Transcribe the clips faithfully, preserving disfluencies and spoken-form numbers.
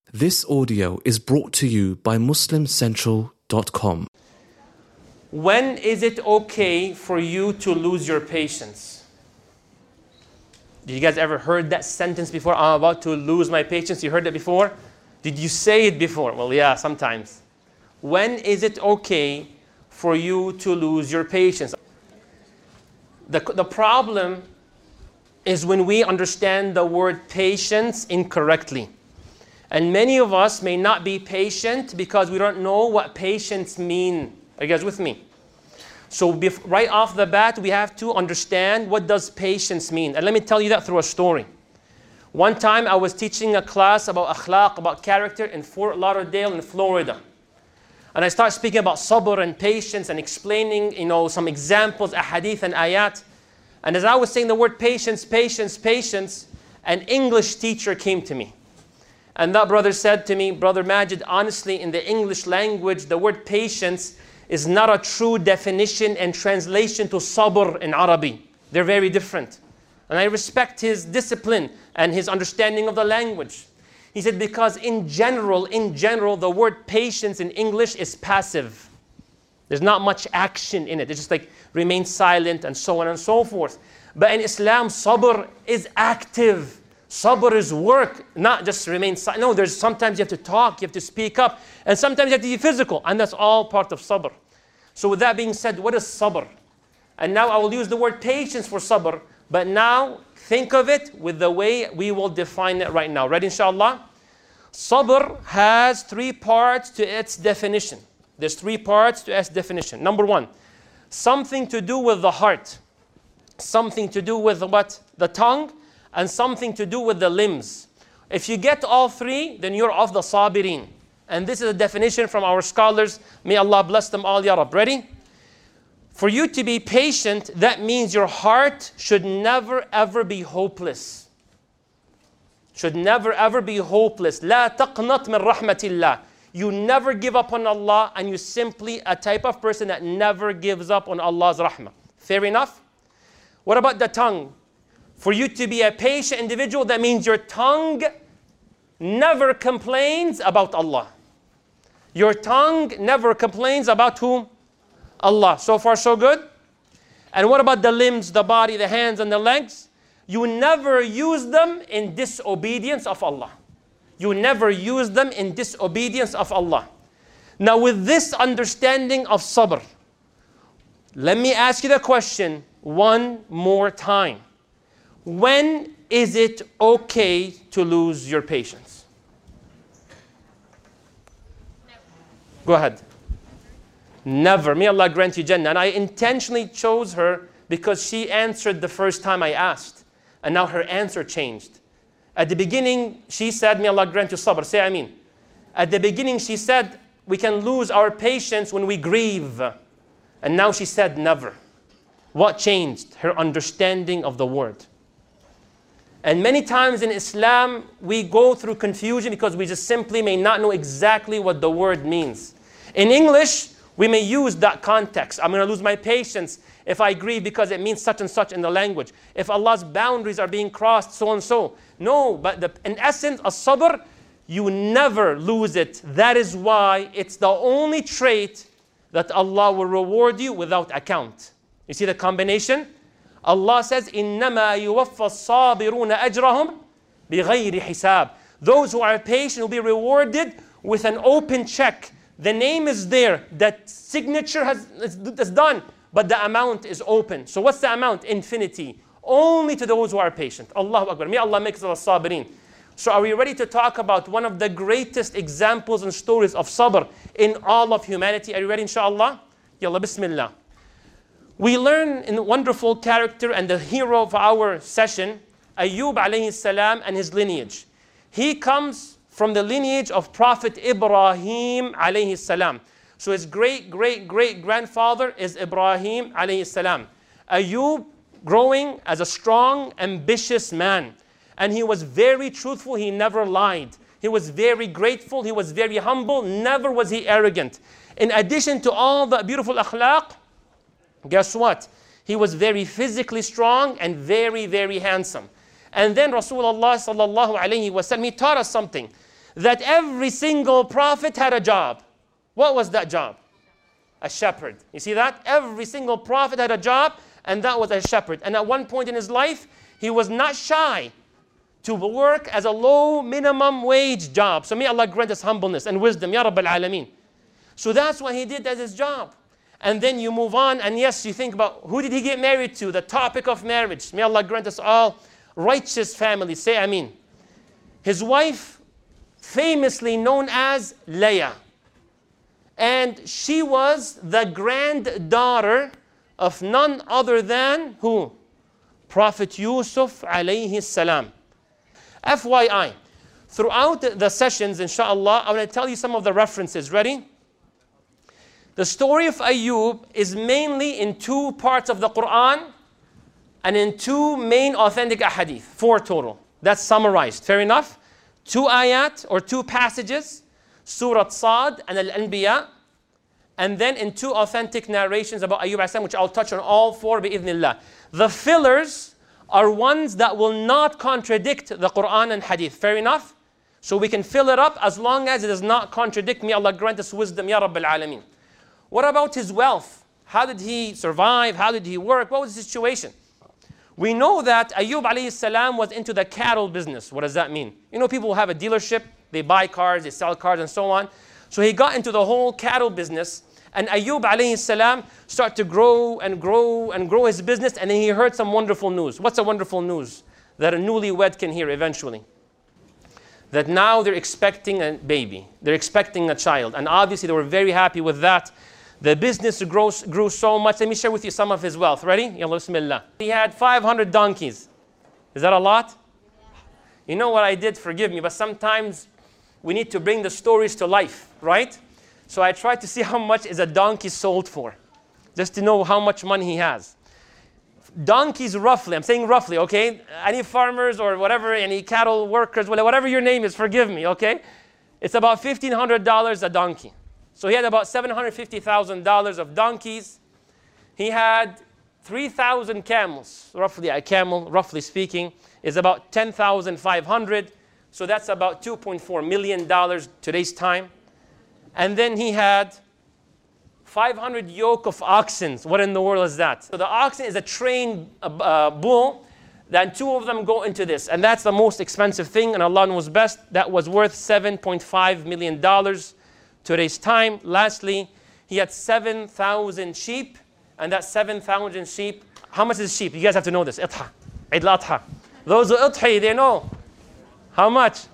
This audio is brought to you by Muslim Central dot com. When is it okay for you to lose your patience? Did you guys ever heard that sentence before? I'm about to lose my patience. You heard that before? Did you say it before? Well, yeah, sometimes. When is it okay for you to lose your patience? The, the problem is when we understand the word patience incorrectly. And many of us may not be patient because we don't know what patience means. Are you guys with me? So right off the bat, we have to understand what does patience mean. And let me tell you that through a story. One time I was teaching a class about akhlaq, about character in Fort Lauderdale in Florida. And I started speaking about sabr and patience and explaining, you know, some examples, ahadith and ayat. And as I was saying the word patience, patience, patience, an English teacher came to me. And that brother said to me, Brother Majid, honestly, in the English language, the word patience is not a true definition and translation to sabr in Arabic. They're very different. And I respect his discipline and his understanding of the language. He said, because in general, in general, the word patience in English is passive. There's not much action in it. It's just like remain silent and so on and so forth. But in Islam, sabr is active. Sabr is work, not just remain silent. No, there's sometimes you have to talk, you have to speak up, and sometimes you have to be physical, and that's all part of sabr. So with that being said, what is sabr? And now I will use the word patience for sabr, but now think of it with the way we will define it right now. Ready, inshallah? Sabr has three parts to its definition. There's three parts to its definition. Number one, something to do with the heart, something to do with what? The tongue, and something to do with the limbs. If you get all three, then you're of the sabirin. And this is a definition from our scholars. May Allah bless them all, ya Rab. Ready? For you to be patient, that means your heart should never ever be hopeless. Should never ever be hopeless. لا تقنط من رحمة الله. You never give up on Allah, and you're simply a type of person that never gives up on Allah's rahmah. Fair enough? What about the tongue? For you to be a patient individual, that means your tongue never complains about Allah. Your tongue never complains about whom? Allah. So far, so good? And what about the limbs, the body, the hands, and the legs? You never use them in disobedience of Allah. You never use them in disobedience of Allah. Now, with this understanding of sabr, let me ask you the question one more time. When is it okay to lose your patience? Never. Go ahead. Never. May Allah grant you Jannah. And I intentionally chose her because she answered the first time I asked. And now her answer changed. At the beginning, she said, may Allah grant you sabr. Say Ameen. At the beginning, she said, we can lose our patience when we grieve. And now she said, never. What changed? Her understanding of the word. And many times in Islam, we go through confusion because we just simply may not know exactly what the word means. In English, we may use that context. I'm going to lose my patience if I grieve because it means such and such in the language. If Allah's boundaries are being crossed, so and so. No, but the, in essence, as-sabr, you never lose it. That is why it's the only trait that Allah will reward you without account. You see the combination? Allah says, إِنَّمَا يُوَفَّ الصَّابِرُونَ أَجْرَهُمْ بِغَيْرِ حِسَابٍ. Those who are patient will be rewarded with an open check. The name is there, that signature has is done, but the amount is open. So what's the amount? Infinity. Only to those who are patient. Allahu Akbar. May Allah make us al-sabirin. So are we ready to talk about one of the greatest examples and stories of sabr in all of humanity? Are you ready, inshallah? Yalla, bismillah. We learn in the wonderful character and the hero of our session, Ayyub alayhi salam and his lineage. He comes from the lineage of Prophet Ibrahim alayhi salam. So his great, great, great grandfather is Ibrahim alayhi salam. Ayyub growing as a strong, ambitious man. And he was very truthful, he never lied. He was very grateful, he was very humble, never was he arrogant. In addition to all the beautiful akhlaq, guess what? He was very physically strong and very, very handsome. And then Rasulullah sallallahu alayhi wa sallam, he taught us something. that every single prophet had a job. What was that job? A shepherd. You see that? Every single prophet had a job, and that was a shepherd. And at one point in his life, he was not shy to work as a low minimum wage job. So may Allah grant us humbleness and wisdom, Ya Rabbil Alameen. So that's what he did as his job. And then you move on, and yes, you think about who did he get married to? The topic of marriage. May Allah grant us all righteous families. Say Ameen. His wife, famously known as Leah. And she was the granddaughter of none other than who? Prophet Yusuf alayhi salam. F Y I, throughout the sessions, inshallah, I'm going to tell you some of the references. Ready? The story of Ayub is mainly in two parts of the Quran and in two main authentic ahadith, four total. That's summarized. Fair enough? Two ayat or two passages, Surah Sad and Al-Anbiya, and then in two authentic narrations about Ayub as-Salam, which I'll touch on all four bi-idhnillah. The fillers are ones that will not contradict the Quran and Hadith. Fair enough? So we can fill it up as long as it does not contradict. May Allah grant us wisdom, Ya Rabbil Alameen. What about his wealth? How did he survive? How did he work? What was the situation? We know that Ayub alayhi salam was into the cattle business. What does that mean? You know, people who have a dealership, they buy cars, they sell cars, and so on. So he got into the whole cattle business, and Ayub alayhi salam started to grow and grow and grow his business, and then he heard some wonderful news. What's the wonderful news that a newlywed can hear eventually? That now they're expecting a baby. They're expecting a child. And obviously they were very happy with that. The business grew, grew so much. Let me share with you some of his wealth. Ready? Yalla bismillah. He had five hundred donkeys. Is that a lot? You know what I did? Forgive me, but sometimes we need to bring the stories to life, right? So I tried to see how much is a donkey sold for, just to know how much money he has. Donkeys roughly, I'm saying roughly, okay? Any farmers or whatever, any cattle workers, whatever your name is, forgive me, okay? It's about fifteen hundred dollars a donkey. So he had about seven hundred fifty thousand dollars of donkeys. He had three thousand camels. Roughly, a camel, roughly speaking, is about ten thousand five hundred. So that's about two point four million dollars today's time. And then he had five hundred yoke of oxen. What in the world is that? So the oxen is a trained uh, bull. Then two of them go into this. And that's the most expensive thing, and Allah knows best. That was worth seven point five million dollars today's time. Lastly, he had seven thousand sheep. And that seven thousand sheep, how much is sheep? You guys have to know this. Itha. Eid al-Adha. Those who idhi, they know. How much?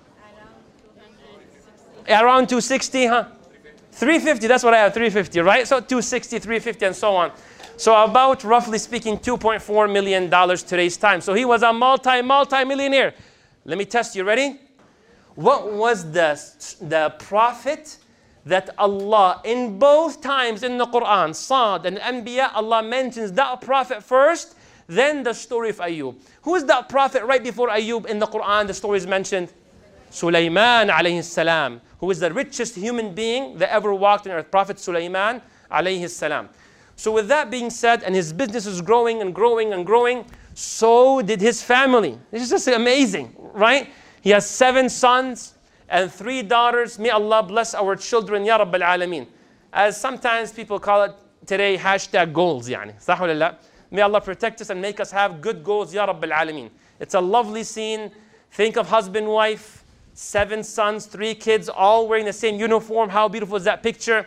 Around two hundred sixty, huh? three hundred fifty, that's what I have, three hundred fifty, right? So two hundred sixty, three hundred fifty, and so on. So about, roughly speaking, two point four million dollars today's time. So he was a multi, multi-millionaire. Let me test you, ready? What was the, the prophet that Allah, in both times in the Quran, Sad and Anbiya, Allah mentions that prophet first, then the story of Ayub. Who is that prophet right before Ayub in the Quran? The story is mentioned. Sulaiman alayhi salam, who is the richest human being that ever walked on earth. Prophet Sulaiman alayhi salam. So with that being said, and his business is growing and growing and growing, so did his family. This is just amazing, right? He has seven sons and three daughters. May Allah bless our children, Ya Rabbil Alameen. As sometimes people call it today, hashtag goals, yani. Sah wa la? May Allah protect us and make us have good goals, Ya Rabbil Alameen. It's a lovely scene. Think of husband, wife, seven sons, three kids, all wearing the same uniform. How beautiful is that picture?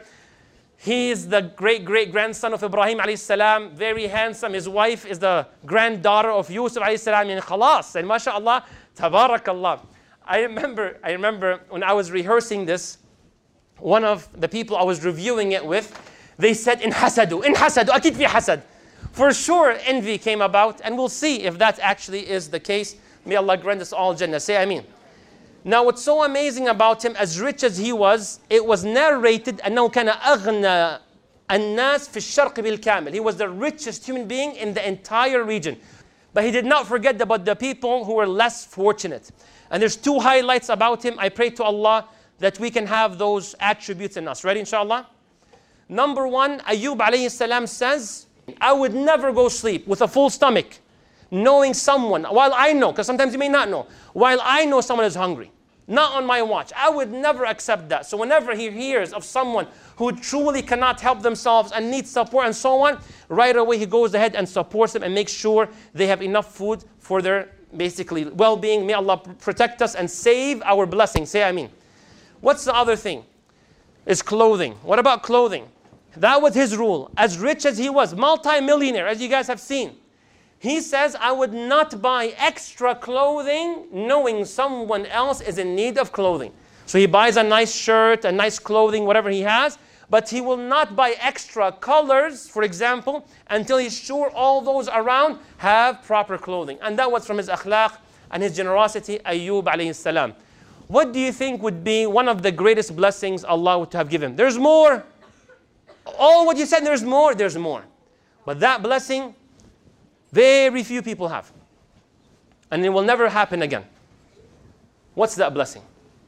He is the great-great-grandson of Ibrahim alayhi salam, very handsome. His wife is the granddaughter of Yusuf alayhi salam, and khalas. And mashallah, tabarakallah. I remember, I remember when I was rehearsing this, one of the people I was reviewing it with, they said, in hasadu, in hasadu, akid fi hasad. For sure, envy came about, and we'll see if that actually is the case. May Allah grant us all Jannah. Say Ameen. Now, what's so amazing about him, as rich as he was, it was narrated, أنه كان أغنى الناس في الشرق بالكامل. He was the richest human being in the entire region. But he did not forget about the people who were less fortunate. And there's two highlights about him. I pray to Allah that we can have those attributes in us. Ready, inshallah? Number one, Ayub alayhi salam says, I would never go sleep with a full stomach, knowing someone, while I know, because sometimes you may not know, while I know someone is hungry. Not on my watch. I would never accept that. So whenever he hears of someone who truly cannot help themselves and needs support and so on, right away he goes ahead and supports them and makes sure they have enough food for their basically well-being. May Allah protect us and save our blessings. Say Ameen. What's the other thing? Is clothing. What about clothing? That was his rule. As rich as he was, multi-millionaire, as you guys have seen. He says, I would not buy extra clothing knowing someone else is in need of clothing. So he buys a nice shirt, a nice clothing, whatever he has, but he will not buy extra colors, for example, until he's sure all those around have proper clothing. And that was from his akhlaq and his generosity, Ayyub alayhi salam. What do you think would be one of the greatest blessings Allah would have given him? There's more. All what you said, there's more, there's more. But that blessing, very few people have. And it will never happen again. What's that blessing?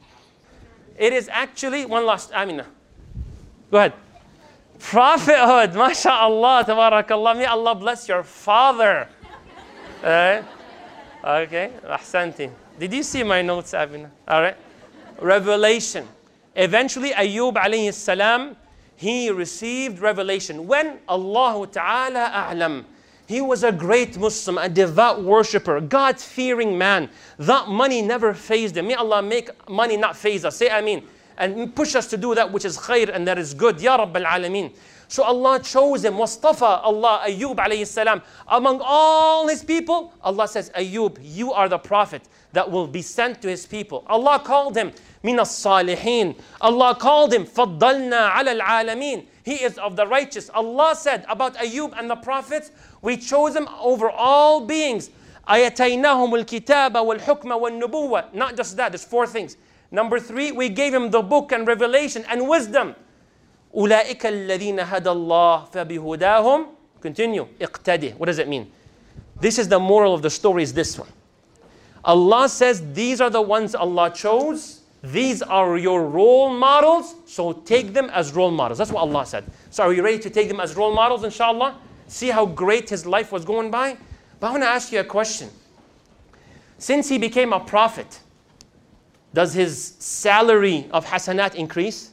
It is actually, one last, Amina. Go ahead. Prophethood, mashallah, tabarakallah. May Allah bless your father. uh, okay, ahsanti. Did you see my notes, Amina? All right. Revelation. Eventually, Ayyub alayhi salam, he received revelation. When? Allah Ta'ala a'lam. He was a great Muslim, a devout worshipper, God-fearing man. That money never fazed him. May Allah make money not faze us. Say Ameen. And push us to do that which is khair and that is good. Ya Rabb al-Alameen. So Allah chose him. Wastafa Allah Ayyub alayhi salam. Among all his people, Allah says, Ayyub, you are the prophet that will be sent to his people. Allah called him min as-salihin. Allah called him faddalna ala al-alamin. He is of the righteous. Allah said about Ayyub and the prophets, we chose him over all beings. Ayataynahum al-kitaba wal-hukma wal-nubuwa. Not just that, there's four things. Number three, we gave him the book and revelation and wisdom. أولئك الذين هدى الله فبهداهم. Continue. اقتدي. What does it mean? This is the moral of the story, is this one. Allah says these are the ones Allah chose. These are your role models, so take them as role models. That's what Allah said. So are you ready to take them as role models, inshallah? See how great his life was going by? But I want to ask you a question. Since he became a prophet, does his salary of hasanat increase?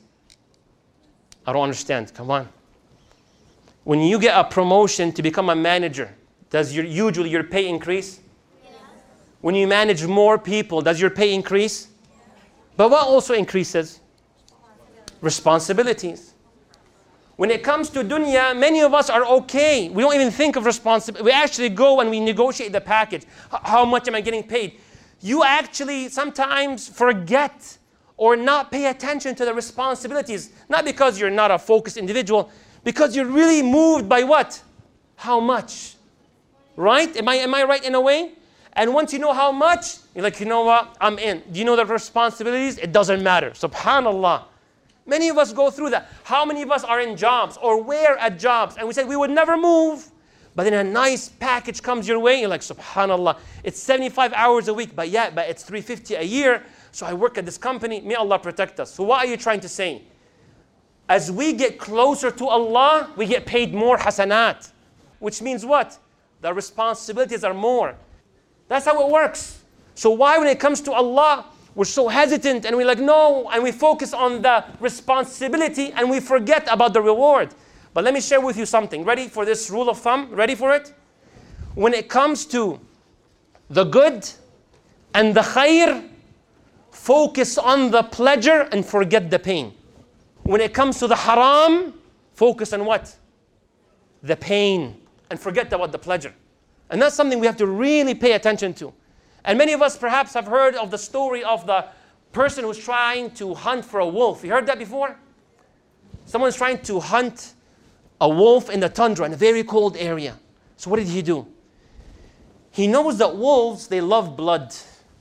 I don't understand. Come on. When you get a promotion to become a manager, does your, usually your pay increase? Yes. When you manage more people, does your pay increase? But what also increases? Responsibilities. When it comes to dunya, many of us are okay. We don't even think of responsibility. We actually go and we negotiate the package. H- how much am I getting paid? You actually sometimes forget or not pay attention to the responsibilities. Not because you're not a focused individual, because you're really moved by what? How much? Right? Am I, am I right in a way? And once you know how much, you're like, you know what, I'm in. Do you know the responsibilities? It doesn't matter. SubhanAllah. Many of us go through that. How many of us are in jobs or were at jobs and we said we would never move, but then a nice package comes your way, you're like, SubhanAllah, it's seventy-five hours a week, but yeah, but it's three hundred fifty a year, so I work at this company. May Allah protect us. So what are you trying to say? As we get closer to Allah, we get paid more hasanat, which means what? The responsibilities are more. That's how it works. So why when it comes to Allah, we're so hesitant and we're like, no, and we focus on the responsibility and we forget about the reward. But let me share with you something. Ready for this rule of thumb? Ready for it? When it comes to the good and the khair, focus on the pleasure and forget the pain. When it comes to the haram, focus on what? The pain and forget about the pleasure. And that's something we have to really pay attention to. And many of us perhaps have heard of the story of the person who's trying to hunt for a wolf. You heard that before? Someone's trying to hunt a wolf in the tundra in a very cold area. So what did he do? He knows that wolves, they love blood.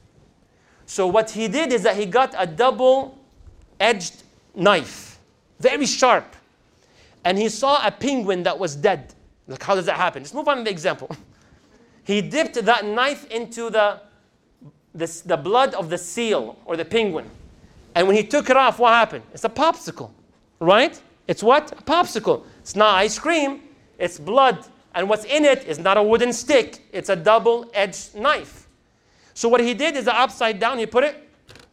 So what he did is that he got a double-edged knife, very sharp. And he saw a penguin that was dead. Like, how does that happen? Just move on to the example. He dipped that knife into the, the, the blood of the seal or the penguin. And when he took it off, what happened? It's a popsicle, right? It's what? A popsicle. It's not ice cream, it's blood. And what's in it is not a wooden stick, it's a double-edged knife. So what he did is that upside down, he put it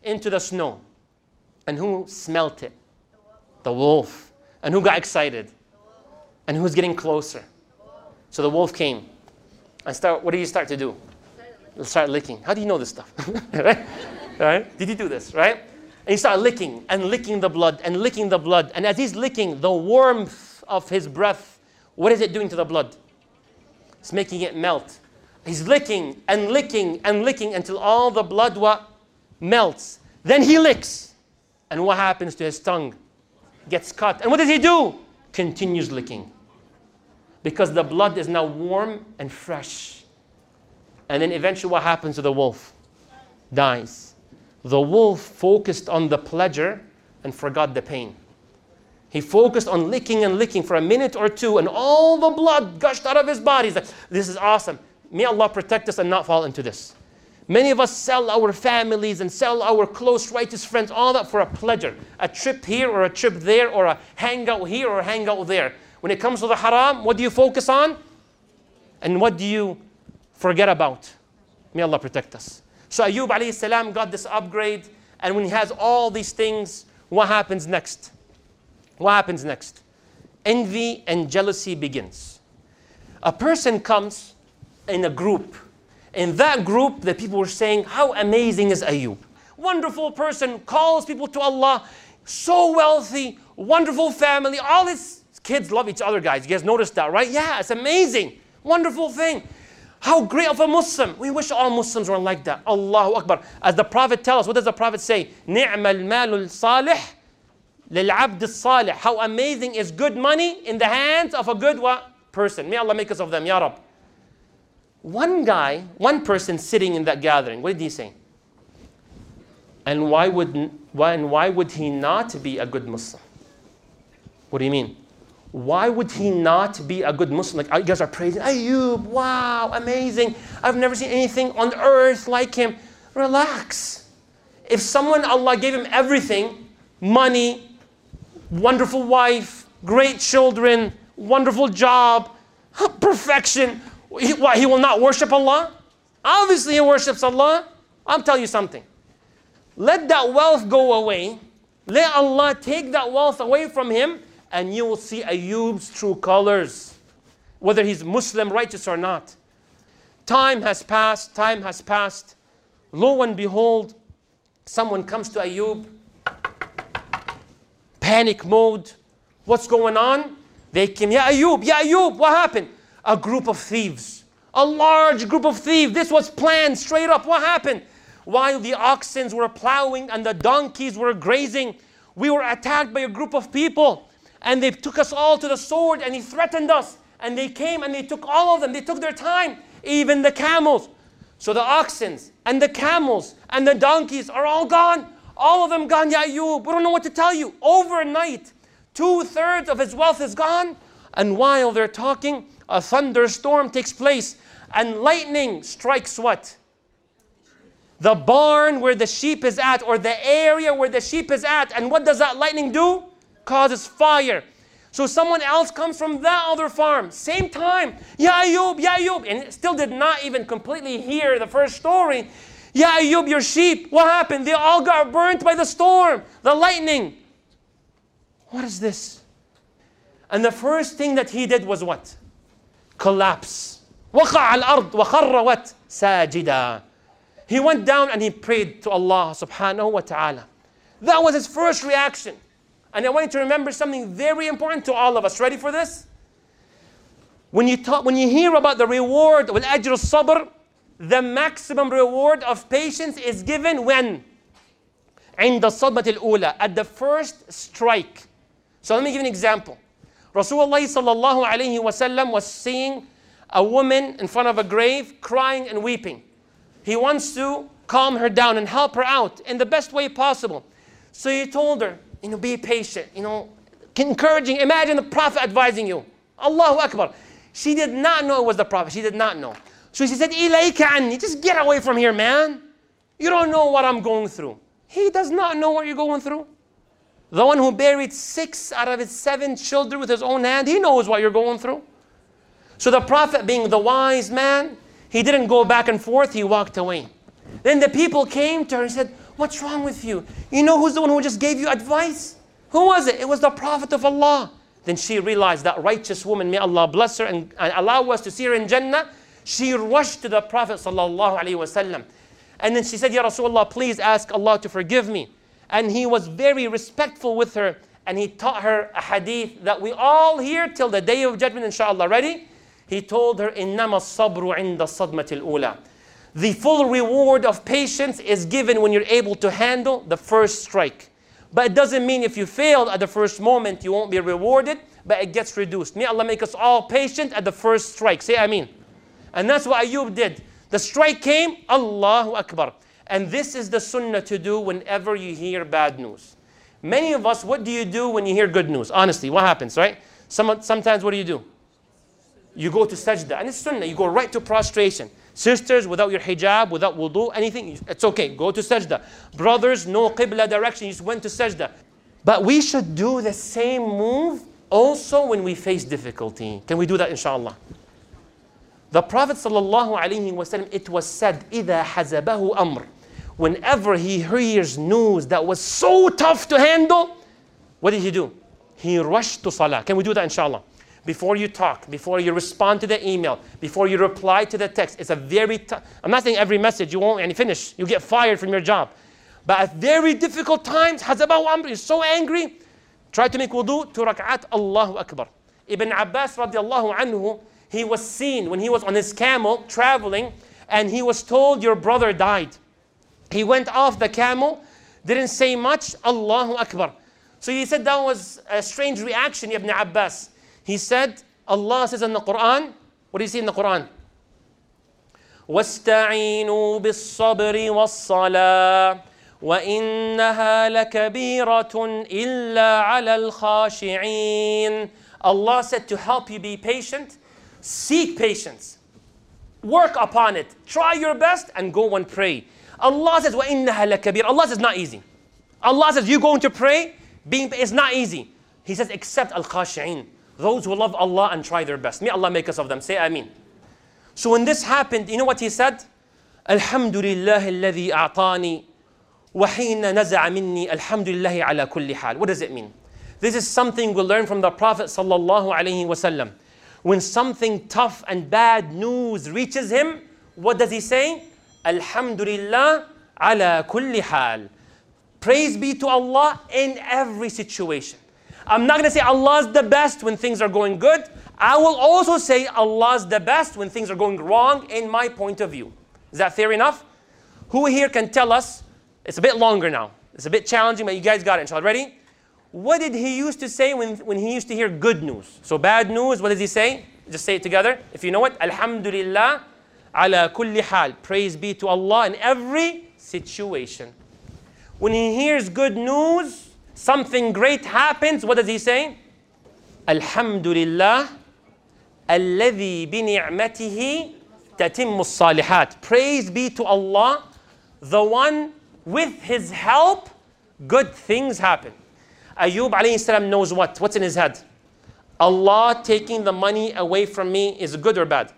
into the snow. And who smelt it? The wolf. And who got excited? And who's getting closer? So the wolf came. And start, what did you start to do? You start licking. How do you know this stuff? Right? Right? Did you do this, right? And he started licking and licking the blood and licking the blood. And as he's licking, the warmth of his breath, what is it doing to the blood? It's making it melt. He's licking and licking and licking until all the blood what? Melts. Then he licks. And what happens to his tongue? Gets cut. And what does he do? Continues licking. Because the blood is now warm and fresh. And then eventually what happens to the wolf? Dies. The wolf focused on the pleasure and forgot the pain. He focused on licking and licking for a minute or two, and all the blood gushed out of his body. He's like, this is awesome. May Allah protect us and not fall into this. Many of us sell our families and sell our close, righteous friends, all that for a pleasure. A trip here or a trip there, or a hangout here or a hangout there. When it comes to the haram, what do you focus on? And what do you forget about? May Allah protect us. So Ayub alayhi salam got this upgrade, and when he has all these things, what happens next? What happens next? Envy and jealousy begins. A person comes in a group. In that group, the people were saying, how amazing is Ayub? Wonderful person, calls people to Allah, so wealthy, wonderful family, all his kids love each other, guys. You guys noticed that, right? Yeah, it's amazing. Wonderful thing. How great of a Muslim. We wish all Muslims were like that. Allahu Akbar. As the Prophet tells us, what does the Prophet say? نِعْمَ الْمَالُ الصَّالِحِ لِلْعَبْدِ الصَّالِحِ. How amazing is good money in the hands of a good what? Person. May Allah make us of them, Ya Rab. One guy, one person sitting in that gathering, what did he say? And why would, why, and why would he not be a good Muslim? What do you mean? Why would he not be a good Muslim? Like, you guys are praising Ayub, wow, amazing. I've never seen anything on earth like him. Relax. If someone, Allah gave him everything, money, wonderful wife, great children, wonderful job, perfection, he, what, he will not worship Allah? Obviously he worships Allah. I'll tell you something. Let that wealth go away. Let Allah take that wealth away from him, and you will see Ayub's true colors, whether he's Muslim, righteous or not. Time has passed, time has passed. Lo and behold, someone comes to Ayub, panic mode. What's going on? They came, Ya Ayub, Ya Ayub, what happened? A group of thieves, a large group of thieves. This was planned straight up. What happened? While the oxen were plowing and the donkeys were grazing, we were attacked by a group of people. And they took us all to the sword, and he threatened us. And they came and they took all of them. They took their time, even the camels. So the oxen and the camels and the donkeys are all gone. All of them gone, Ya Ayub. We don't know what to tell you. Overnight, two-thirds of his wealth is gone. And while they're talking, a thunderstorm takes place. And lightning strikes what? The barn where the sheep is at, or the area where the sheep is at. And what does that lightning do? Causes fire. So someone else comes from that other farm, same time, Ya Ayub, Ya Ayub, and still did not even completely hear the first story. Ya Ayub, your sheep, what happened? They all got burnt by the storm, the lightning. What is this? And the first thing that he did was what? Collapse. وَقَعَ الْأَرْض وَخَرَّ what? سَاجِدًا. He went down and he prayed to Allah subhanahu wa ta'ala. That was his first reaction. And I want you to remember something very important to all of us. Ready for this? When you talk, when you hear about the reward, وَالْأَجْرُ الصَّبْرِ, the maximum reward of patience is given when? عند الصدمة الأولى, at the first strike. So let me give you an example. Rasulullah sallallahu alayhi wa sallam was seeing a woman in front of a grave crying and weeping. He wants to calm her down and help her out in the best way possible. So he told her, you know, be patient, you know, encouraging. Imagine the Prophet advising you. Allahu Akbar. She did not know it was the Prophet. She did not know. So she said, Ilayka anni, just get away from here, man. You don't know what I'm going through. He does not know what you're going through. The one who buried six out of his seven children with his own hand, he knows what you're going through. So the Prophet, being the wise man, he didn't go back and forth, he walked away. Then the people came to her and said, What's wrong with you? You know who's the one who just gave you advice? Who was it? It was the Prophet of Allah. Then she realized that righteous woman, may Allah bless her and, and allow us to see her in Jannah. She rushed to the Prophet sallallahu alaihi wasallam. And then she said, Ya Rasulullah, please ask Allah to forgive me. And he was very respectful with her. And he taught her a hadith that we all hear till the day of judgment, inshallah. Ready? He told her, إِنَّمَا الصَّبْرُ عِنْدَ الصَّدْمَةِ الْأُولَى. The full reward of patience is given when you're able to handle the first strike. But it doesn't mean if you failed at the first moment, you won't be rewarded, but it gets reduced. May Allah make us all patient at the first strike. Say Ameen. And that's what Ayub did. The strike came, Allahu Akbar. And this is the sunnah to do whenever you hear bad news. Many of us, what do you do when you hear good news? Honestly, what happens, right? Some, sometimes what do you do? You go to sajda. And it's sunnah. You go right to prostration. Sisters, without your hijab, without wudu, anything, it's okay. Go to sajda. Brothers, no qibla direction. You just went to sajda. But we should do the same move also when we face difficulty. Can we do that, inshallah? The Prophet sallallahu alaihi wasallam, it was said, إِذَا حَزَبَهُ أَمْرٌ. Whenever he hears news that was so tough to handle, what did he do? He rushed to salah. Can we do that, inshallah? Before you talk, before you respond to the email, before you reply to the text. It's a very tough, I'm not saying every message you won't and finish. You get fired from your job. But at very difficult times, حَزَبَهُ أَمْرٌ, he's so angry, try to make wudu, two rak'at, Allahu Akbar. Ibn Abbas radiallahu anhu, he was seen when he was on his camel traveling and he was told your brother died. He went off the camel, didn't say much, Allahu Akbar. So he said that was a strange reaction, Ibn Abbas. He said, Allah says in the Quran, what do you see in the Quran? وَاسْتَعِينُوا بِالصَّبْرِ وَالصَّلَاةِ وَإِنَّهَا لَكَبِيرَةٌ إِلَّا عَلَى الْخَاشِعِينَ. Allah said to help you be patient, seek patience. Work upon it. Try your best and go and pray. Allah says, وَإِنَّهَا لَكَبِيرَةٌ. Allah says, not easy. Allah says, you going to pray, being, it's not easy. He says, except al-khashi'in. Those who love Allah and try their best. May Allah make us of them. Say Ameen. So when this happened, you know what he said? Alhamdulillah alladhi a'tani wa hina naza'a minni alhamdulillahi ala kulli hal. What does it mean? This is something we learn from the Prophet sallallahu alaihi wasallam. When something tough and bad news reaches him, what does he say? Alhamdulillah ala kulli hal. Praise be to Allah in every situation. I'm not going to say Allah's the best when things are going good. I will also say Allah's the best when things are going wrong in my point of view. Is that fair enough? Who here can tell us? It's a bit longer now. It's a bit challenging, but you guys got it, inshallah. Ready? What did he used to say when, when he used to hear good news? So bad news, what does he say? Just say it together. If you know it. Alhamdulillah ala kulli hal. Praise be to Allah in every situation. When he hears good news, something great happens, what does he say? Alhamdulillah alladhi bi ni'matihi tatimmu as-salihat. Praise be to Allah, the one with his help, good things happen. Ayub alayhi salam knows what? What's in his head? Allah taking the money away from me is good or bad?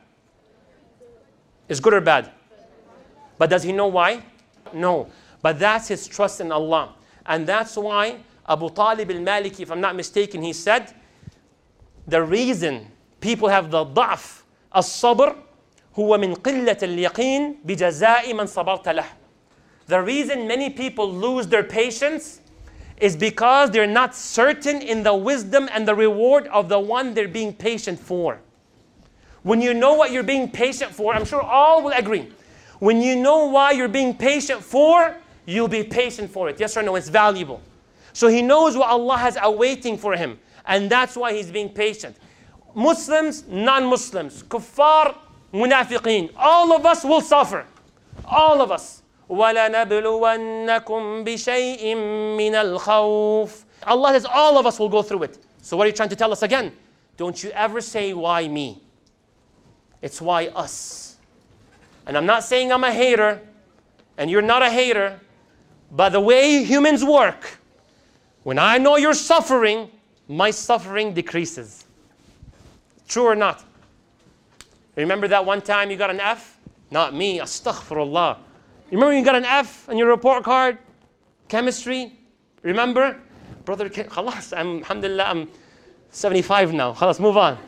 Is good or bad? But does he know why? No. But that's his trust in Allah. And that's why Abu Talib al-Maliki, if I'm not mistaken, he said, the reason people have the ضعف الصبر هو من قلة اليقين بجزاء من صبرت له. The reason many people lose their patience is because they're not certain in the wisdom and the reward of the one they're being patient for. When you know what you're being patient for, I'm sure all will agree. When you know why you're being patient for, you'll be patient for it. Yes or no? It's valuable. So he knows what Allah has awaiting for him. And that's why he's being patient. Muslims, non-Muslims, kuffar, munafiqeen, all of us will suffer. All of us. وَلَنَبْلُوَنَّكُمْ بِشَيْءٍ مِّنَ الْخَوْفِ. Allah says all of us will go through it. So what are you trying to tell us again? Don't you ever say, why me? It's why us. And I'm not saying I'm a hater, and you're not a hater, but the way humans work, when I know you're suffering, my suffering decreases. True or not? Remember that one time you got an F? Not me, astaghfirullah. You remember you got an F on your report card? chemistry, remember? Brother, khalas, I'm, alhamdulillah, I'm seventy-five now. Khalas, move on.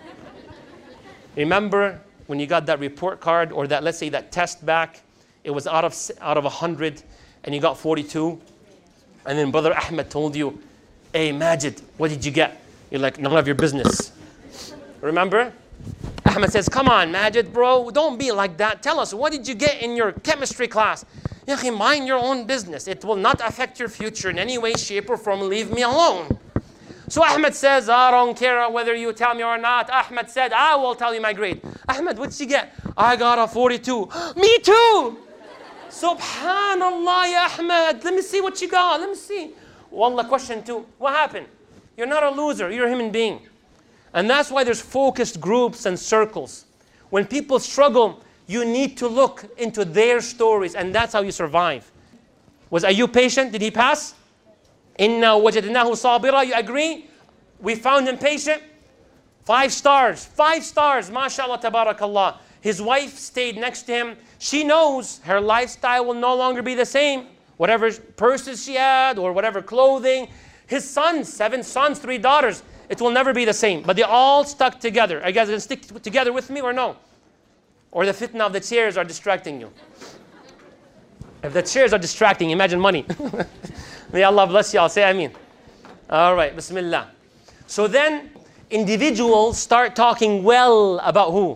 Remember when you got that report card or that, let's say, that test back, it was out of out of one hundred and you got forty-two. And then Brother Ahmed told you, hey, Majid, what did you get? You're like, none of your business. Remember? Ahmed says, come on, Majid, bro, don't be like that. Tell us, what did you get in your chemistry class? Yahi, mind your own business. It will not affect your future in any way, shape, or form. Leave me alone. So Ahmed says, I don't care whether you tell me or not. Ahmed said, I will tell you my grade. Ahmed, what did you get? I got a forty-two. Me too. Subhanallah, ya Ahmed. Let me see what you got. Let me see. Wallah, question two. What happened? You're not a loser. You're a human being. And that's why there's focused groups and circles. When people struggle, you need to look into their stories, and that's how you survive. Was Ayub patient? Did he pass? Inna wajadnahu sabira. You agree? We found him patient. Five stars. Five stars. MashaAllah, tabarakallah. His wife stayed next to him. She knows her lifestyle will no longer be the same. Whatever purses she had or whatever clothing. His sons, seven sons, three daughters. It will never be the same. But they all stuck together. Are you guys going to stick together with me or no? Or the fitna of the chairs are distracting you? If the chairs are distracting, imagine money. May Allah bless you all. Say Ameen. All right. Bismillah. So then, individuals start talking well about who?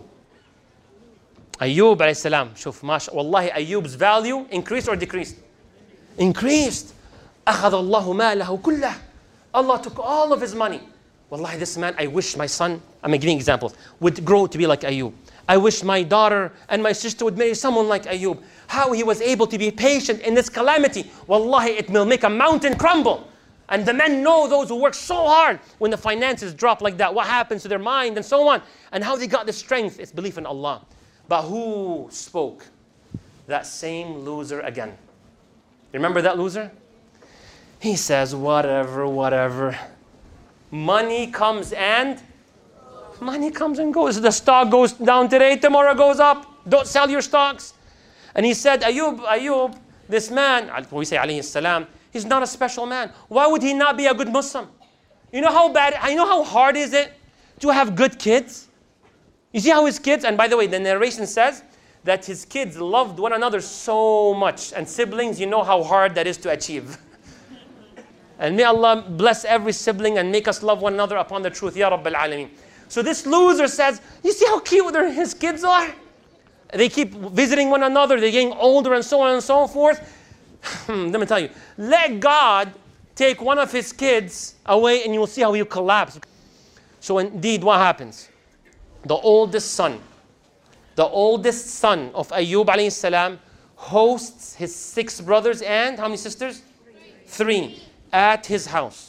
Ayub alayhi salam. Shuf, masha. Wallahi, Ayub's value increased or decreased? Increased. أخذ الله ماله كله. Allah took all of his money. Wallahi, this man, I wish my son, I'm giving examples, would grow to be like Ayub. I wish my daughter and my sister would marry someone like Ayub. How he was able to be patient in this calamity. Wallahi, it will make a mountain crumble. And the men know, those who work so hard, when the finances drop like that, what happens to their mind and so on. And how they got the strength, it's belief in Allah. But who spoke? That same loser again. Remember that loser? He says, whatever, whatever. Money comes and money comes and goes. The stock goes down today, tomorrow goes up. Don't sell your stocks. And he said, Ayub, Ayub, this man, we say alayhi salam, he's not a special man. Why would he not be a good Muslim? You know how bad, you know how hard is it to have good kids? You see how his kids, and by the way, the narration says that his kids loved one another so much. And siblings, you know how hard that is to achieve. And may Allah bless every sibling and make us love one another upon the truth. Ya Rabbil Alameen. So this loser says, you see how cute his kids are? They keep visiting one another. They're getting older and so on and so forth. Let me tell you. Let God take one of his kids away and you will see how you collapse. So indeed, what happens? The oldest son, the oldest son of Ayub alayhi salam hosts his six brothers and how many sisters? Three. Three. At his house.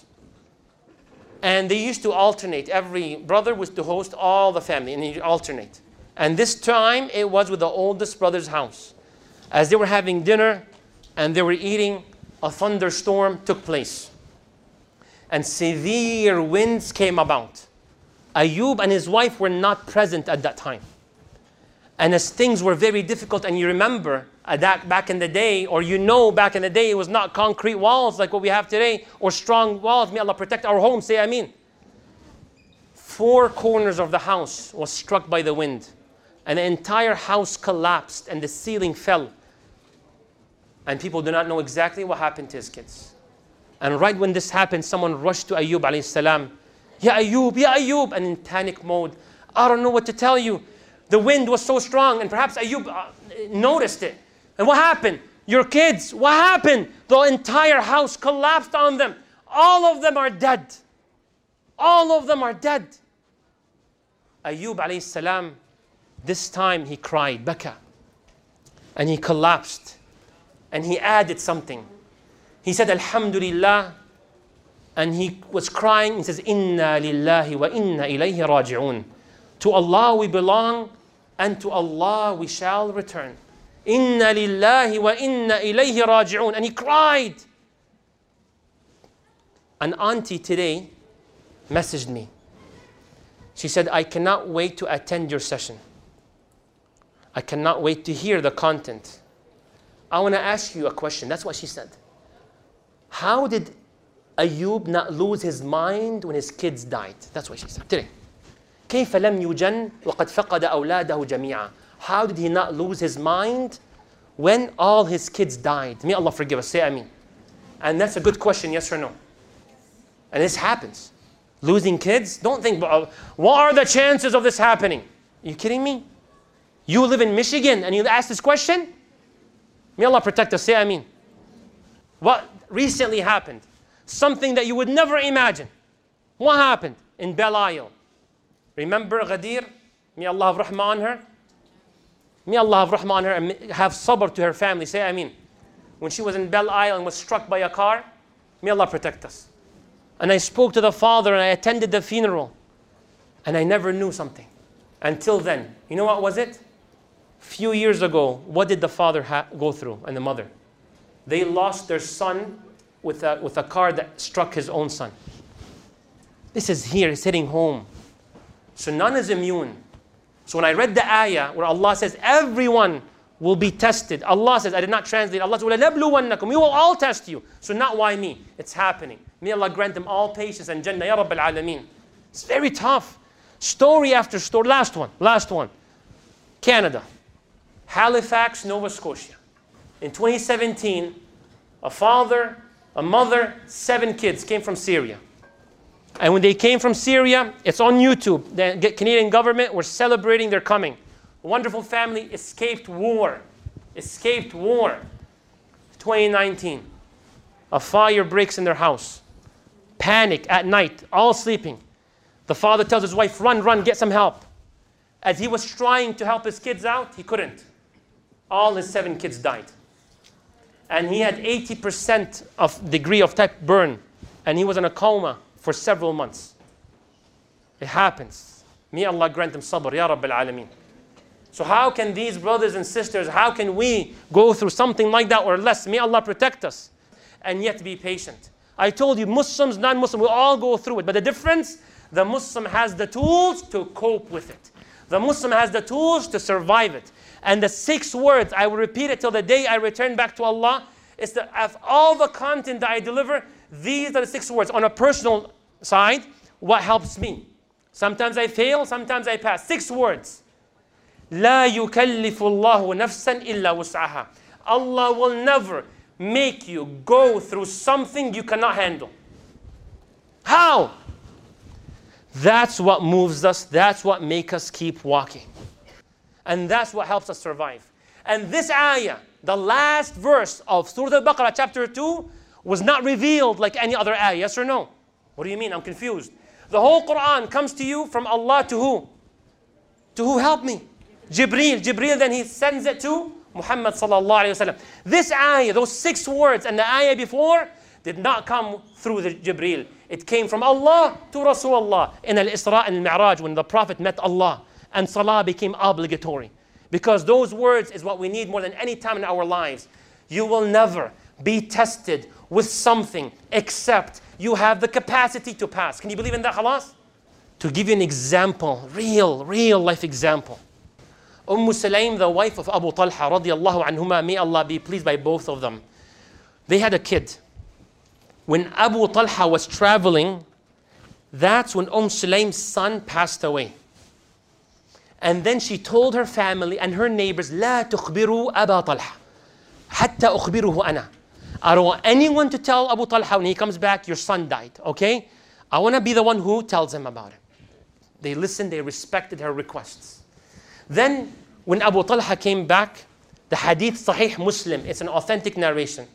And they used to alternate. Every brother was to host all the family and he'd alternate. And this time it was with the oldest brother's house. As they were having dinner and they were eating, a thunderstorm took place. And severe winds came about. Ayub and his wife were not present at that time. And as things were very difficult, and you remember uh, that back in the day, or you know back in the day, it was not concrete walls like what we have today, or strong walls. May Allah protect our homes. Say Ameen. Four corners of the house was struck by the wind. And the entire house collapsed and the ceiling fell. And people do not know exactly what happened to his kids. And right when this happened, someone rushed to Ayub alayhi salam. Ya Ayub, Ya Ayub. And in panic mode, I don't know what to tell you. The wind was so strong, and perhaps Ayub uh, noticed it. And what happened? Your kids, what happened? The entire house collapsed on them. All of them are dead. All of them are dead. Ayub alayhi salam, this time he cried, baka. And he collapsed. And he added something. He said, Alhamdulillah. And he was crying. He says, Inna lillahi wa inna ilayhi raji'un. To Allah we belong, and to Allah we shall return. Inna lillahi wa inna ilayhi raji'un. And he cried. An auntie today messaged me. She said, I cannot wait to attend your session. I cannot wait to hear the content. I want to ask you a question. That's what she said. How did Ayub not lose his mind when his kids died? That's what she said. Today. كيف لم يجن وقد فقد أولاده جميعا. How did he not lose his mind when all his kids died? May Allah forgive us. Say Ameen. And that's a good question, yes or no? And this happens. Losing kids? Don't think, what are the chances of this happening? Are you kidding me? You live in Michigan and you ask this question? May Allah protect us. Say Ameen. What recently happened? Something that you would never imagine. What happened in Belle Isle? Remember Ghadir? May Allah have rahmah on her. May Allah have rahmah on her and have sabr to her family. Say Ameen. When she was in Belle Isle and was struck by a car, may Allah protect us. And I spoke to the father and I attended the funeral. And I never knew something until then. You know what was it? Few years ago, what did the father ha- go through and the mother? They lost their son with a, with a car that struck his own son. This is here, it's hitting home. So none is immune. So when I read the ayah where Allah says everyone will be tested. Allah says, I did not translate. Allah says, وَلَنَبْلُوَنَّكُمْ. We will all test you. So not why me. It's happening. May Allah grant them all patience and Jannah. Ya Rabbil Alameen. It's very tough. Story after story. Last one. Last one. Canada. Halifax, Nova Scotia. In twenty seventeen, a father, a mother, seven kids came from Syria. And when they came from Syria, it's on YouTube. The Canadian government were celebrating their coming. A wonderful family escaped war. Escaped war. twenty nineteen. A fire breaks in their house. Panic at night, all sleeping. The father tells his wife, run, run, get some help. As he was trying to help his kids out, he couldn't. All his seven kids died. And he had eighty percent of degree of type burn. And he was in a coma for several months. It happens. May Allah grant them sabr, Ya Rabbil Alameen. So how can these brothers and sisters, how can we go through something like that or less? May Allah protect us and yet be patient. I told you, Muslims, non-Muslims, we all go through it. But the difference, the Muslim has the tools to cope with it. The Muslim has the tools to survive it. And the six words, I will repeat it till the day I return back to Allah, is that of all the content that I deliver, these are the six words. On a personal side, what helps me? Sometimes I fail, sometimes I pass. Six words. لا يكلف الله نفسا إلا وسعها. Allah will never make you go through something you cannot handle. How? That's what moves us. That's what makes us keep walking. And that's what helps us survive. And this ayah, the last verse of Surah Al-Baqarah chapter two, was not revealed like any other ayah. Yes or no? What do you mean? I'm confused. The whole Quran comes to you from Allah to who? To who? Help me. Jibreel. Jibreel, then he sends it to Muhammad sallallahu alayhi wa sallam. This ayah, those six words and the ayah before, did not come through the Jibreel. It came from Allah to Rasulullah in Al-Isra and Al-Mi'raj when the Prophet met Allah and Salah became obligatory. Because those words is what we need more than any time in our lives. You will never be tested with something except you have the capacity to pass. Can you believe in that, khalas? To give you an example, real, real life example. Umm Sulaym, the wife of Abu Talha, radiyallahu anhuma, may Allah be pleased by both of them. They had a kid. When Abu Talha was traveling, that's when Umm Sulaym's son passed away. And then she told her family and her neighbors, لا تخبروا أبا طلحة حتى أخبره أنا. I don't want anyone to tell Abu Talha when he comes back, your son died, okay? I want to be the one who tells him about it. They listened, they respected her requests. Then, when Abu Talha came back, the hadith Sahih Muslim, it's an authentic narration.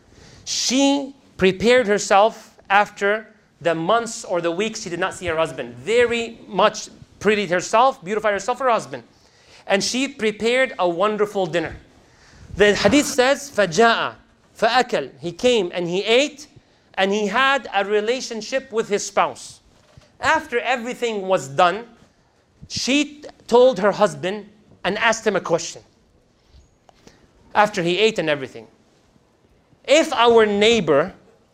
She prepared herself after the months or the weeks she did not see her husband. Very much prettied herself, beautified herself for her husband. And she prepared a wonderful dinner. The hadith says, فَجَاءَ فَأَكَلْ. He came and he ate and he had a relationship with his spouse. After everything was done, she told her husband and asked him a question. After he ate and everything. If our neighbor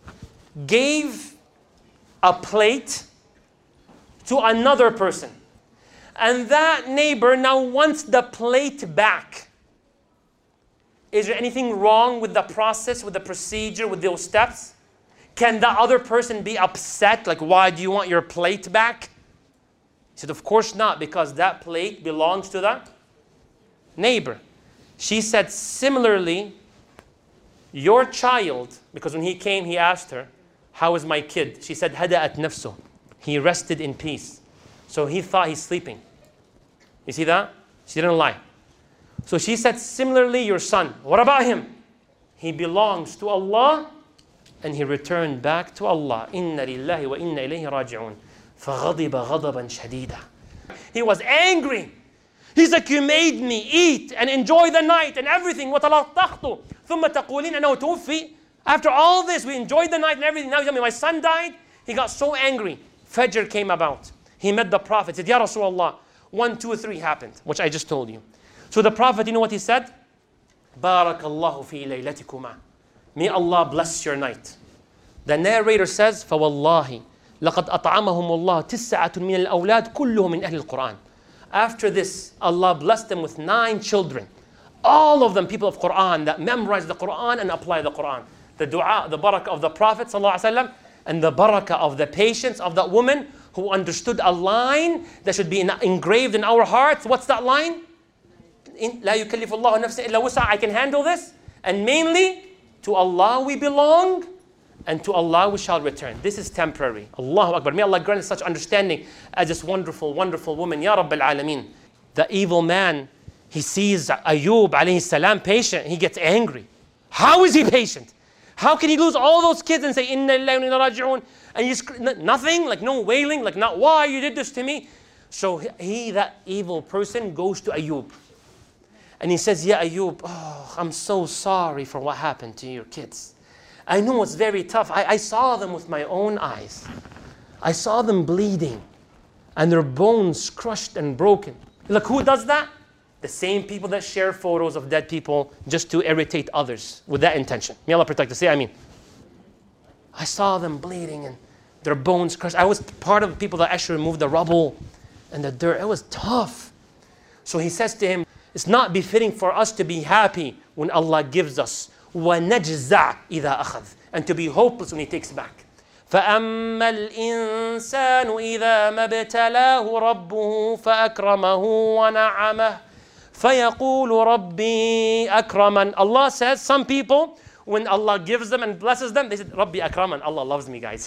gave a plate to another person, and that neighbor now wants the plate back, is there anything wrong with the process, with the procedure, with those steps? can the other person be upset? Like, why do you want your plate back? He said, of course not, because that plate belongs to the neighbor. She said, similarly, your child, because when he came, he asked her, how is my kid? She said, hada'at nafsu. He rested in peace. So he thought he's sleeping. You see that? She didn't lie. So she said, similarly, your son, what about him? He belongs to Allah, and he returned back to Allah. Inna lillahi wa inna ilayhi raji'un. فَغَضِبَ غَضَبًا شَدِيدًا. He was angry. He's like, you made me eat and enjoy the night and everything. وَتَلَطَّخْتُ ثُمَّ تَقُولِينَ أَنَهُ تُوفِي. After all this, we enjoyed the night and everything. Now you tell me my son died? He got so angry. Fajr came about. He met the Prophet. He said, Ya Rasulullah, one, two, three happened, which I just told you. So the Prophet, you know what he said? Barakallahu fi laylatikuma. May Allah bless your night. The narrator says, فَوَاللَّهِ لَقَدْ أَطْعَمَهُمُ اللَّهُ تِسْعَةٌ مِنَ الْأَوْلَادِ كُلُّهُمْ مِنْ أَهْلِ الْقُرْآنِ. After this, Allah blessed them with nine children. All of them people of Quran that memorize the Quran and apply the Quran. The dua, the barakah of the Prophet ﷺ, and the barakah of the patience of that woman who understood a line that should be engraved in our hearts. What's that line? لا يكلف الله نفسا إلا وسعها. I can handle this. And mainly, to Allah we belong, and to Allah we shall return. This is temporary. Allahu Akbar. May Allah grant us such understanding as this wonderful, wonderful woman. Ya Rabbil Alameen. The evil man, he sees Ayub alayhi salam patient. He gets angry. How is he patient? How can he lose all those kids and say, Inna lillahi wa inna raji'un? And you sc- nothing, like no wailing, like not, why you did this to me? So he, that evil person, goes to Ayub. And he says, Ya Ayub, oh, I'm so sorry for what happened to your kids. I know it's very tough. I, I saw them with my own eyes. I saw them bleeding and their bones crushed and broken. Look, who does that? The same people that share photos of dead people just to irritate others with that intention. May Allah protect us. Say Ameen. I saw them bleeding and their bones crushed. I was part of the people that actually removed the rubble and the dirt. It was tough. So he says to him, it's not befitting for us to be happy when Allah gives us. وَنَجْزَعْ إِذَا أَخَذْ. And to be hopeless when He takes back. فَأَمَّا الْإِنسَانُ إِذَا مَا ابْتَلَاهُ رَبُّهُ فَأَكْرَمَهُ وَنَعَمَهُ فَيَقُولُ رَبِّي أَكْرَمًا. Allah says, some people, when Allah gives them and blesses them, they say, Rabbi Akraman, Allah loves me, guys.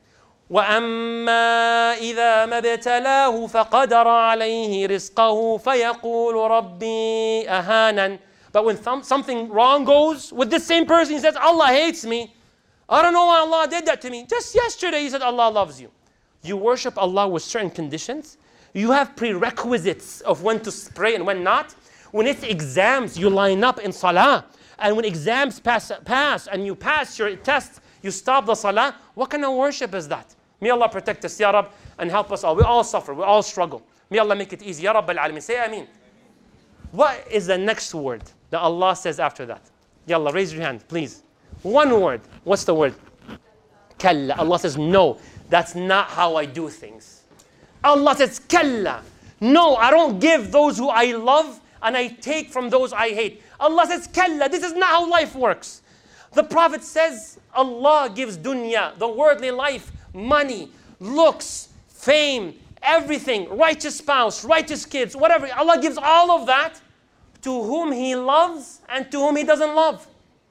وَأَمَّا إِذَا مَا ابْتَلَاهُ فَقَدَرَ عَلَيْهِ رِزْقَهُ فَيَقُولُ رَبِّي أَهَانًا. But when th- something wrong goes with this same person, he says, Allah hates me. I don't know why Allah did that to me. Just yesterday, he said, Allah loves you. You worship Allah with certain conditions. You have prerequisites of when to pray and when not. When it's exams, you line up in salah. And when exams pass, pass and you pass your test, you stop the salah. What kind of worship is that? May Allah protect us, Ya Rab, and help us all. We all suffer. We all struggle. May Allah make it easy. Ya Rabb al-Alamin. Say Ameen. What is the next word that Allah says after that? Yalla, raise your hand, please. One word. What's the word? Kalla. Allah says, no, that's not how I do things. Allah says, Kalla. No, I don't give those who I love and I take from those I hate. Allah says, Kalla. This is not how life works. The Prophet says, Allah gives dunya, the worldly life, money, looks, fame, everything, righteous spouse, righteous kids, whatever. Allah gives all of that to whom He loves and to whom He doesn't love.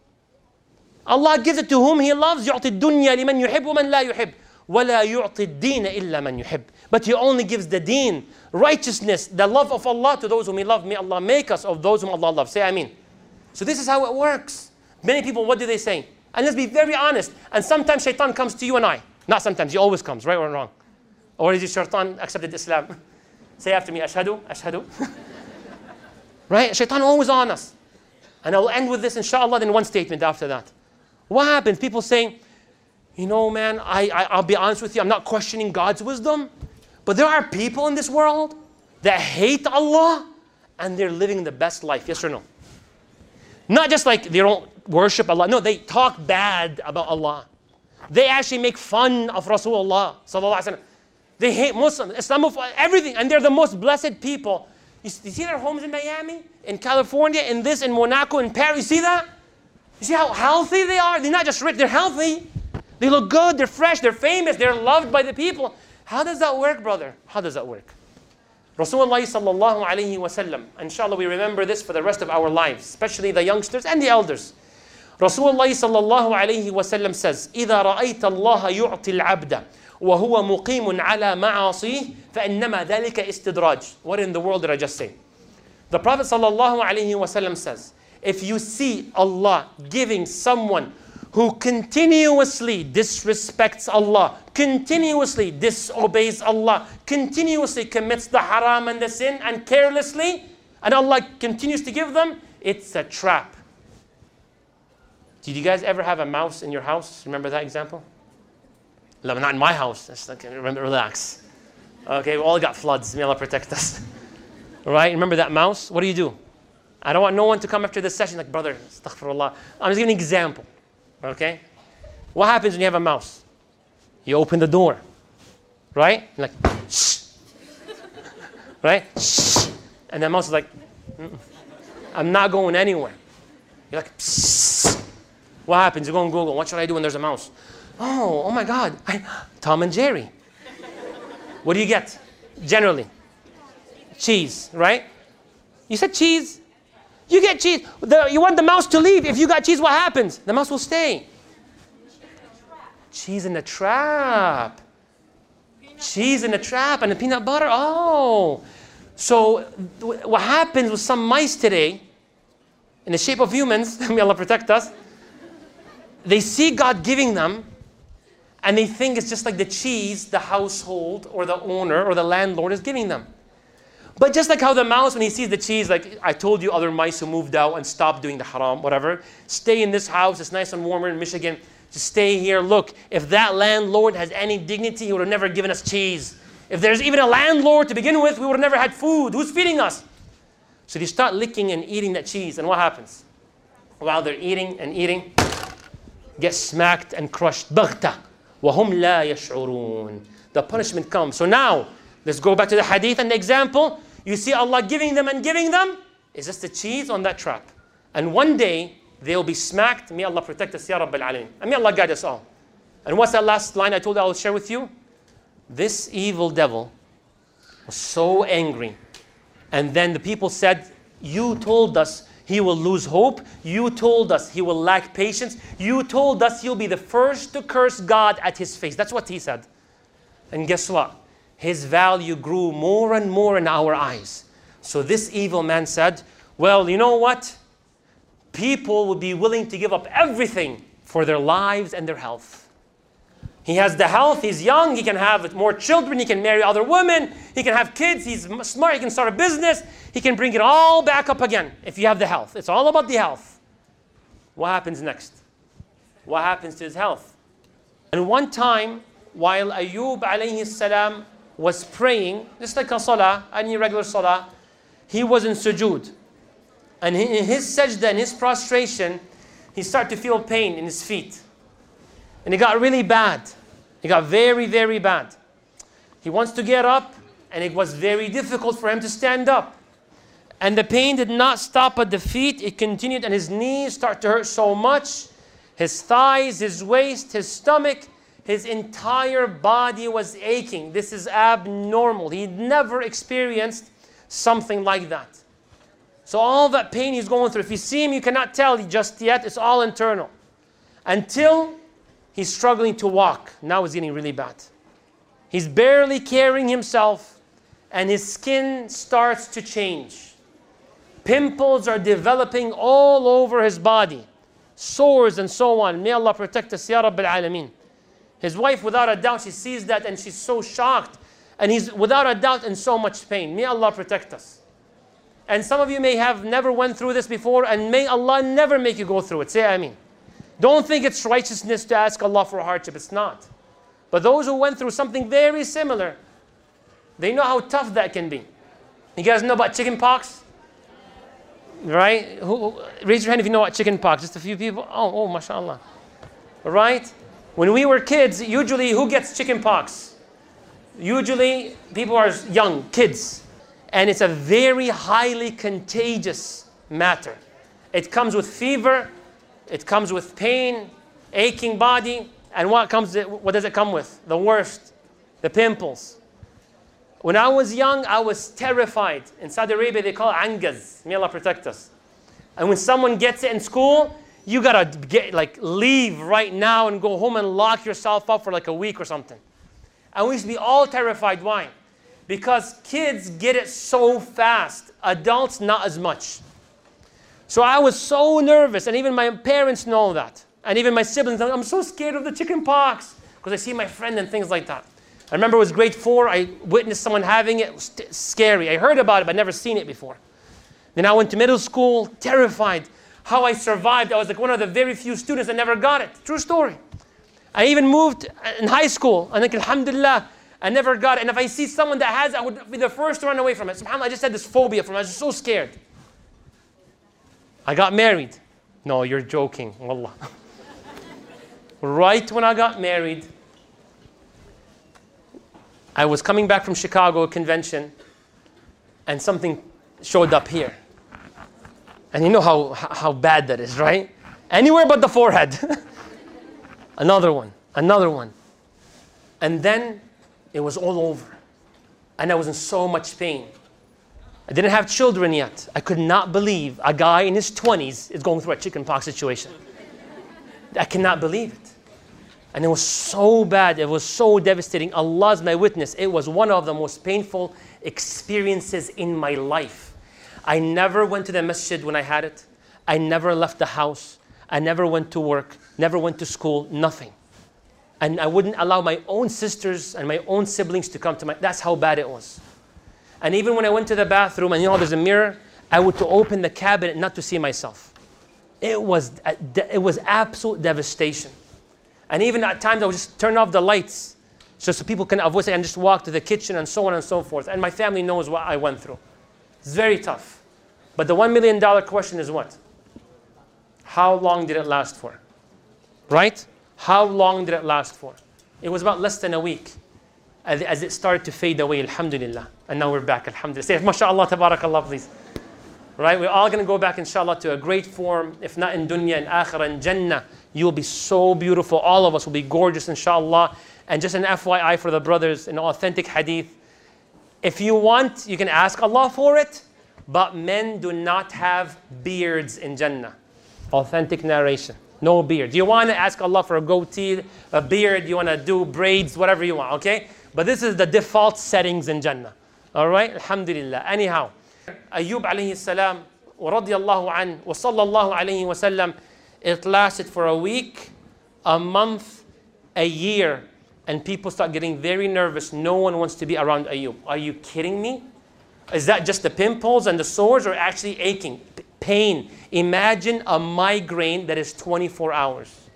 Allah gives it to whom He loves. يُعْطِ الدُّنْيَا لِمَنْ يُحِبُّ وَمَنْ لَا يُحِبُّ وَلَا يُعْطِ الدِّينَ إِلَّا مَنْ يُحِبُّ. But He only gives the deen, righteousness, the love of Allah to those whom He loves. May Allah make us of those whom Allah loves. Say Ameen. So this is how it works. Many people, what do they say? And let's be very honest. And sometimes shaitan comes to you and I. Not sometimes, he always comes, right or wrong? Or is it shaitan accepted Islam? Say after me, ashhadu, ashhadu. Right? Shaitan always on us. And I'll end with this, inshallah, then one statement after that. What happens? People saying, you know, man, I, I, I'll be honest with you, I'm not questioning God's wisdom. But there are people in this world that hate Allah and they're living the best life. Yes or no? Not just like they don't worship Allah. No, they talk bad about Allah. They actually make fun of Rasulullah sallallahu alaihi wasallam. They hate Muslims, Islamophobia, everything. And they're the most blessed people. You see their homes in Miami, in California, in this, in Monaco, in Paris. You see that? You see how healthy they are? They're not just rich, they're healthy. They look good, they're fresh, they're famous, they're loved by the people. How does that work, brother? How does that work? Rasulullah sallallahu alayhi wa sallam, inshallah we remember this for the rest of our lives, especially the youngsters and the elders. Rasulullah sallallahu alayhi wa sallam says, إِذَا رَأَيْتَ اللَّهَ يُعْطِي الْعَبْدَ وَهُوَ مُقِيمٌ عَلَى مَعَاصِيهِ فَإِنَّمَا ذَلِكَ إِسْتِدْرَاجٌ. What in the world did I just say? The Prophet sallallahu alayhi wa sallam says, if you see Allah giving someone who continuously disrespects Allah, continuously disobeys Allah, continuously commits the haram and the sin and carelessly, and Allah continues to give them, it's a trap. Did you guys ever have a mouse in your house? Remember that example? No, not in my house. Just like, remember, relax. Okay, we all got floods. May Allah protect us. Right? Remember that mouse? What do you do? I don't want no one to come after this session like, brother, astaghfirullah. I'm just giving an example. Okay? What happens when you have a mouse? You open the door. Right? You're like, shh. Right? Shh. And the mouse is like, mm-mm. I'm not going anywhere. You're like, psst. What happens? You go on Google. What should I do when there's a mouse? Oh, oh my God. I, Tom and Jerry. What do you get? Generally. Cheese, right? You said cheese. You get cheese. The, you want the mouse to leave. If you got cheese, what happens? The mouse will stay. Cheese in the trap. Cheese in the trap and the peanut butter. Oh. So what happens with some mice today, in the shape of humans, may Allah protect us, they see God giving them, and they think it's just like the cheese the household or the owner or the landlord is giving them. But just like how the mouse, when he sees the cheese, like I told you, other mice who moved out and stopped doing the haram, whatever, stay in this house, it's nice and warmer in Michigan, just stay here. Look, if that landlord has any dignity, he would have never given us cheese. If there's even a landlord to begin with, we would have never had food. Who's feeding us? So they start licking and eating that cheese, and what happens? While they're eating and eating, get smacked and crushed. بَغْتَةً وَهُمْ لَا يَشْعُرُونَ. The punishment comes. So now, let's go back to the hadith and the example. You see Allah giving them and giving them. It's just the cheese on that trap. And one day, they'll be smacked. May Allah protect us, Ya Rabbil Alameen. And may Allah guide us all. And what's that last line I told you I will share with you? This evil devil was so angry. And then the people said, you told us he will lose hope. You told us he will lack patience. You told us he'll be the first to curse God at his face. That's what he said. And guess what? His value grew more and more in our eyes. So this evil man said, well, you know what? People would be willing to give up everything for their lives and their health. He has the health, he's young, he can have more children, he can marry other women, he can have kids, he's smart, he can start a business, he can bring it all back up again if you have the health. It's all about the health. What happens next? What happens to his health? And one time, while Ayub alayhi salam was praying, just like a salah, any regular salah, he was in sujood. And in his sajda, in his prostration, he started to feel pain in his feet. And it got really bad. It got very, very bad. He wants to get up, and it was very difficult for him to stand up. And the pain did not stop at the feet. It continued, and his knees started to hurt so much. His thighs, his waist, his stomach, his entire body was aching. This is abnormal. He'd never experienced something like that. So all that pain he's going through, if you see him, you cannot tell just yet. It's all internal. Until he's struggling to walk. Now it's getting really bad. He's barely carrying himself, and his skin starts to change. Pimples are developing all over his body. Sores and so on. May Allah protect us, Ya Rabbil Alameen. His wife, without a doubt, she sees that and she's so shocked. And he's without a doubt in so much pain. May Allah protect us. And some of you may have never went through this before, and may Allah never make you go through it. Say Ameen. Don't think it's righteousness to ask Allah for a hardship. It's not. But those who went through something very similar, they know how tough that can be. You guys know about chicken pox? Right? Who, who, raise your hand if you know about chicken pox. Just a few people. Oh, oh, mashallah. Right? When we were kids, usually who gets chicken pox? Usually people are young, kids. And it's a very highly contagious matter. It comes with fever. It comes with pain, aching body, And what comes? What does it come with? The worst, the pimples. When I was young, I was terrified. In Saudi Arabia, they call it angaz. May Allah protect us. And when someone gets it in school, you gotta get like leave right now and go home and lock yourself up for like a week or something. And we used to be all terrified. Why? Because kids get it so fast. Adults, not as much. So I was so nervous, and even my parents know that. And even my siblings, I'm so scared of the chicken pox because I see my friend and things like that. I remember it was grade four, I witnessed someone having it. It was scary. I heard about it, but never seen it before. Then I went to middle school, terrified. How I survived. I was like one of the very few students that never got it. True story. I even moved in high school, and like, alhamdulillah, I never got it. And if I see someone that has it, I would be the first to run away from it. SubhanAllah, I just had this phobia from it. I was so scared. I got married. No, you're joking. Wallah. Right when I got married, I was coming back from Chicago convention, and something showed up here. And you know how, how bad that is, right? Anywhere but the forehead. Another one, another one. And then it was all over. And I was in so much pain. I didn't have children yet. I could not believe a guy in his twenties is going through a chickenpox situation. I cannot believe it. And it was so bad. It was so devastating. Allah is my witness. It was one of the most painful experiences in my life. I never went to the masjid when I had it. I never left the house. I never went to work, never went to school, nothing. And I wouldn't allow my own sisters and my own siblings to come to my, that's how bad it was. And even when I went to the bathroom and you know there's a mirror, I would to open the cabinet not to see myself. It was, it was absolute devastation. And even at times I would just turn off the lights just so people can avoid it and just walk to the kitchen and so on and so forth. And my family knows what I went through. It's very tough. But the one million dollar question is what? How long did it last for? Right? How long did it last for? It was about less than a week as, as it started to fade away, alhamdulillah. And now we're back, alhamdulillah. Say, mashallah, tabarakallah, please. Right? We're all going to go back, inshallah, to a great form. If not in dunya and akhirah and jannah, you'll be so beautiful. All of us will be gorgeous, inshallah. And just an F Y I for the brothers, an authentic hadith. If you want, you can ask Allah for it. But men do not have beards in jannah. Authentic narration. No beard. Do you want to ask Allah for a goatee, a beard? You want to do braids, whatever you want, okay? But this is the default settings in Jannah. All right? Alhamdulillah. Anyhow, Ayyub alayhi salam, wa radiyallahu an, wa sallallahu alayhi wa sallam, it lasted for a week, a month, a year, and people start getting very nervous. No one wants to be around Ayyub. Are you kidding me? Is that just the pimples and the sores or actually aching? Pain. Imagine a migraine that is twenty-four hours.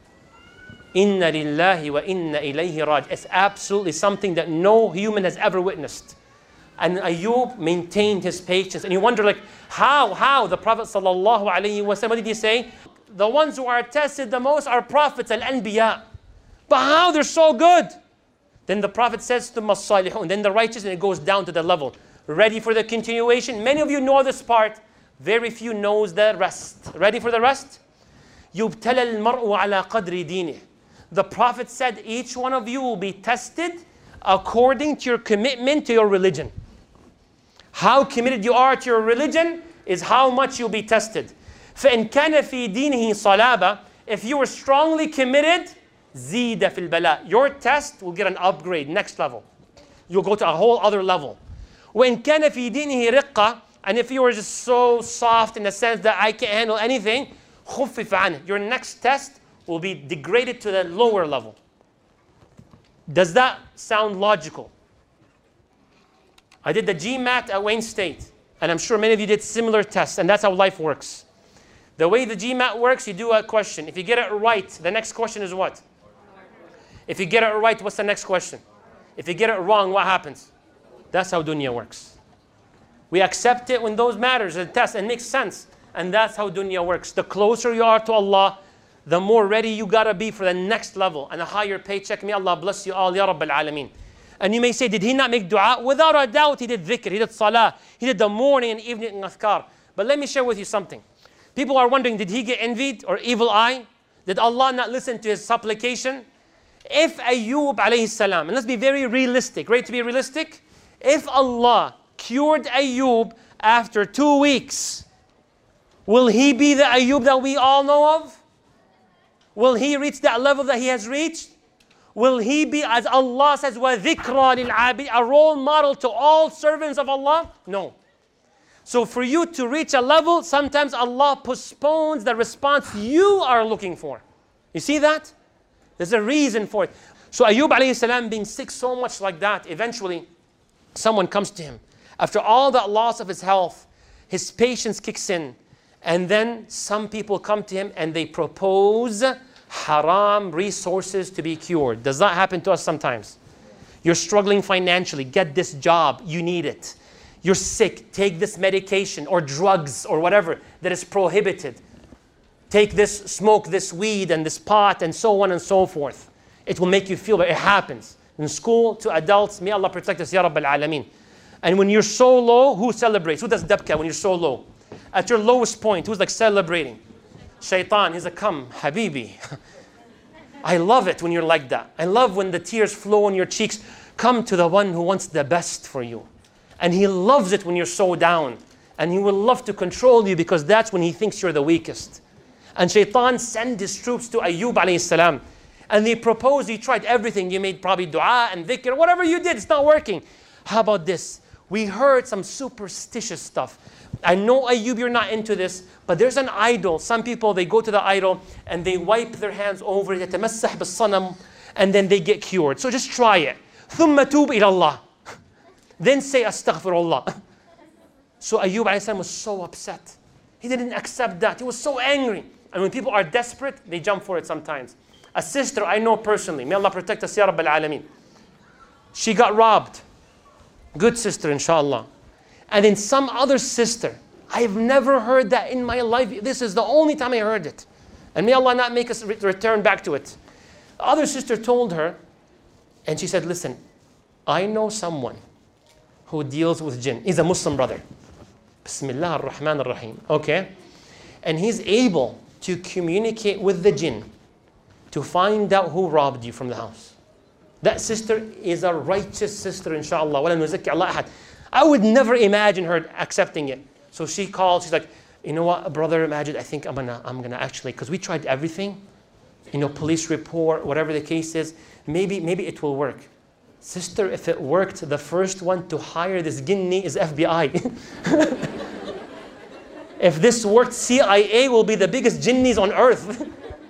Inna lillahi wa inna ilayhi raj. It's absolutely something that no human has ever witnessed. And Ayyub maintained his patience. And you wonder, like, how, how? The Prophet sallallahu alayhi wa sallam, what did he say? The ones who are tested the most are prophets, al-anbiya. But how? They're so good. Then the Prophet says to as-salihun, then the righteous, and it goes down to the level. Ready for the continuation? Many of you know this part. Very few knows the rest. Ready for the rest? يُبْتَلَى الْمَرْءُ عَلَى قَدْرِ دِينِهِ. The Prophet said each one of you will be tested according to your commitment to your religion. How committed you are to your religion is how much you'll be tested. فَإِنْ كَانَ فِي دِينِهِ صَلَابًا. If you are strongly committed, زِيدَ فِي الْبَلَاءِ. Your test will get an upgrade, next level. You'll go to a whole other level. وَإِنْ كَانَ فِي دِينِهِ رِقَّةً. And if you are just so soft in the sense that I can't handle anything, خُفِّفَ عَنْهِ. Your next test will be degraded to the lower level. Does that sound logical? I did the GMAT at Wayne State, and I'm sure many of you did similar tests, and that's how life works. The way the GMAT works, you do a question. If you get it right, the next question is what? If you get it right, what's the next question? If you get it wrong, what happens? That's how dunya works. We accept it when those matters, the test, and it makes sense. And that's how dunya works. The closer you are to Allah, the more ready you gotta be for the next level and a higher paycheck. May Allah bless you all, Ya Rabbil Alameen. And you may say, did he not make dua? Without a doubt, he did dhikr, he did salah, he did the morning and evening adhkar. But let me share with you something. People are wondering, did he get envied or evil eye? Did Allah not listen to his supplication? If Ayub alayhi salam, and let's be very realistic, ready to be realistic? If Allah cured Ayub after two weeks, will he be the Ayub that we all know of? Will he reach that level that he has reached? Will he be, as Allah says, وَذِكْرَى لِلْعَابِدِ, a role model to all servants of Allah? No. So for you to reach a level, sometimes Allah postpones the response you are looking for. You see that? There's a reason for it. So Ayub alayhi salam being sick so much like that, eventually someone comes to him. After all that loss of his health, his patience kicks in. And then some people come to him and they propose haram resources to be cured. Does that happen to us sometimes? You're struggling financially, get this job, you need it. You're sick, take this medication or drugs or whatever that is prohibited. Take this, smoke this weed and this pot and so on and so forth. It will make you feel better. It happens. In school, to adults, may Allah protect us, Ya Rabbal Alameen. And when you're so low, who celebrates? Who does dabka when you're so low? At your lowest point, who's like celebrating? Shaitan, he's like, come, Habibi. I love it when you're like that. I love when the tears flow on your cheeks. Come to the one who wants the best for you. And he loves it when you're so down. And he will love to control you because that's when he thinks you're the weakest. And Shaitan sent his troops to Ayub alayhi salam. And they proposed, you tried everything. You made probably dua and dhikr, whatever you did, it's not working. How about this? We heard some superstitious stuff. I know Ayub, you're not into this, but there's an idol. Some people, they go to the idol and they wipe their hands over it, يتمسح بالصنم, and then they get cured. So just try it. ثم توب إلى الله. Then say astaghfirullah. So Ayub alayhi salam was so upset. He didn't accept that. He was so angry. And when people are desperate, they jump for it sometimes. A sister I know personally, may Allah protect us, Ya Rabbal Alameen. She got robbed. Good sister, inshallah. And then some other sister, I've never heard that in my life. This is the only time I heard it. And may Allah not make us re- return back to it. The other sister told her, and she said, listen, I know someone who deals with jinn. He's a Muslim brother. Bismillah ar-Rahman ar-Rahim. Okay? And he's able to communicate with the jinn to find out who robbed you from the house. That sister is a righteous sister, inshallah. وَلَنْ نُزَكِّ اللَّهَ أَحَدٍ. I would never imagine her accepting it. So she called, she's like, you know what, brother Majid, I think I'm gonna, I'm gonna actually, because we tried everything, you know, police report, whatever the case is, maybe, maybe it will work. Sister, if it worked, the first one to hire this ginni is F B I. If this worked, C I A will be the biggest jinnis on earth.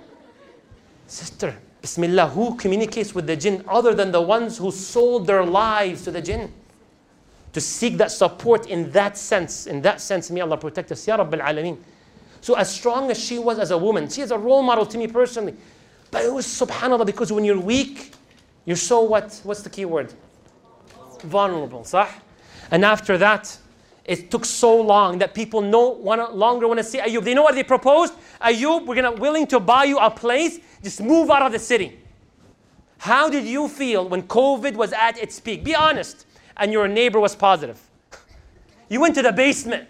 Sister, Bismillah, who communicates with the jinn other than the ones who sold their lives to the jinn? To seek that support in that sense. In that sense, may Allah protect us. Ya Rabbil Alameen. So as strong as she was as a woman, she is a role model to me personally. But it was subhanAllah, because when you're weak, you're so what? What's the key word? Vulnerable, sah? And after that, it took so long that people no wanna, longer want to see Ayub. They know what they proposed? Ayub, we're gonna willing to buy you a place. Just move out of the city. How did you feel when COVID was at its peak? Be honest. And your neighbor was positive. You went to the basement.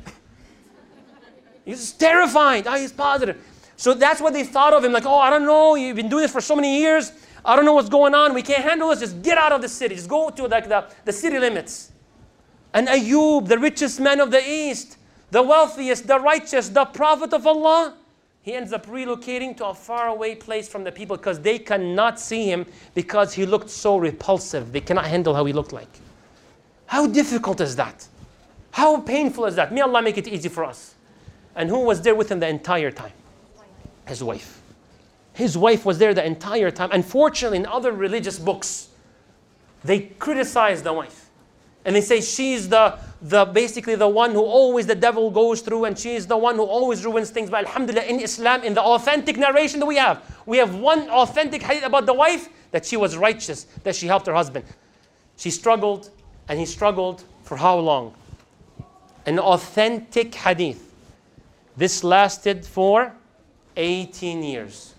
He's terrified. Oh, he's positive. So that's what they thought of him. Like, oh, I don't know. You've been doing this for so many years. I don't know what's going on. We can't handle this. Just get out of the city. Just go to like the, the city limits. And Ayub, the richest man of the East, the wealthiest, the righteous, the prophet of Allah, he ends up relocating to a faraway place from the people because they cannot see him because he looked so repulsive. They cannot handle how he looked like. How difficult is that? How painful is that? May Allah make it easy for us. And who was there with him the entire time? His wife. His wife was there the entire time. Unfortunately, in other religious books, they criticize the wife. And they say she's the, the basically the one who always the devil goes through, and she's the one who always ruins things. But alhamdulillah, in Islam, in the authentic narration that we have, we have one authentic hadith about the wife, that she was righteous, that she helped her husband. She struggled, and he struggled for how long? An authentic hadith. This lasted for eighteen years.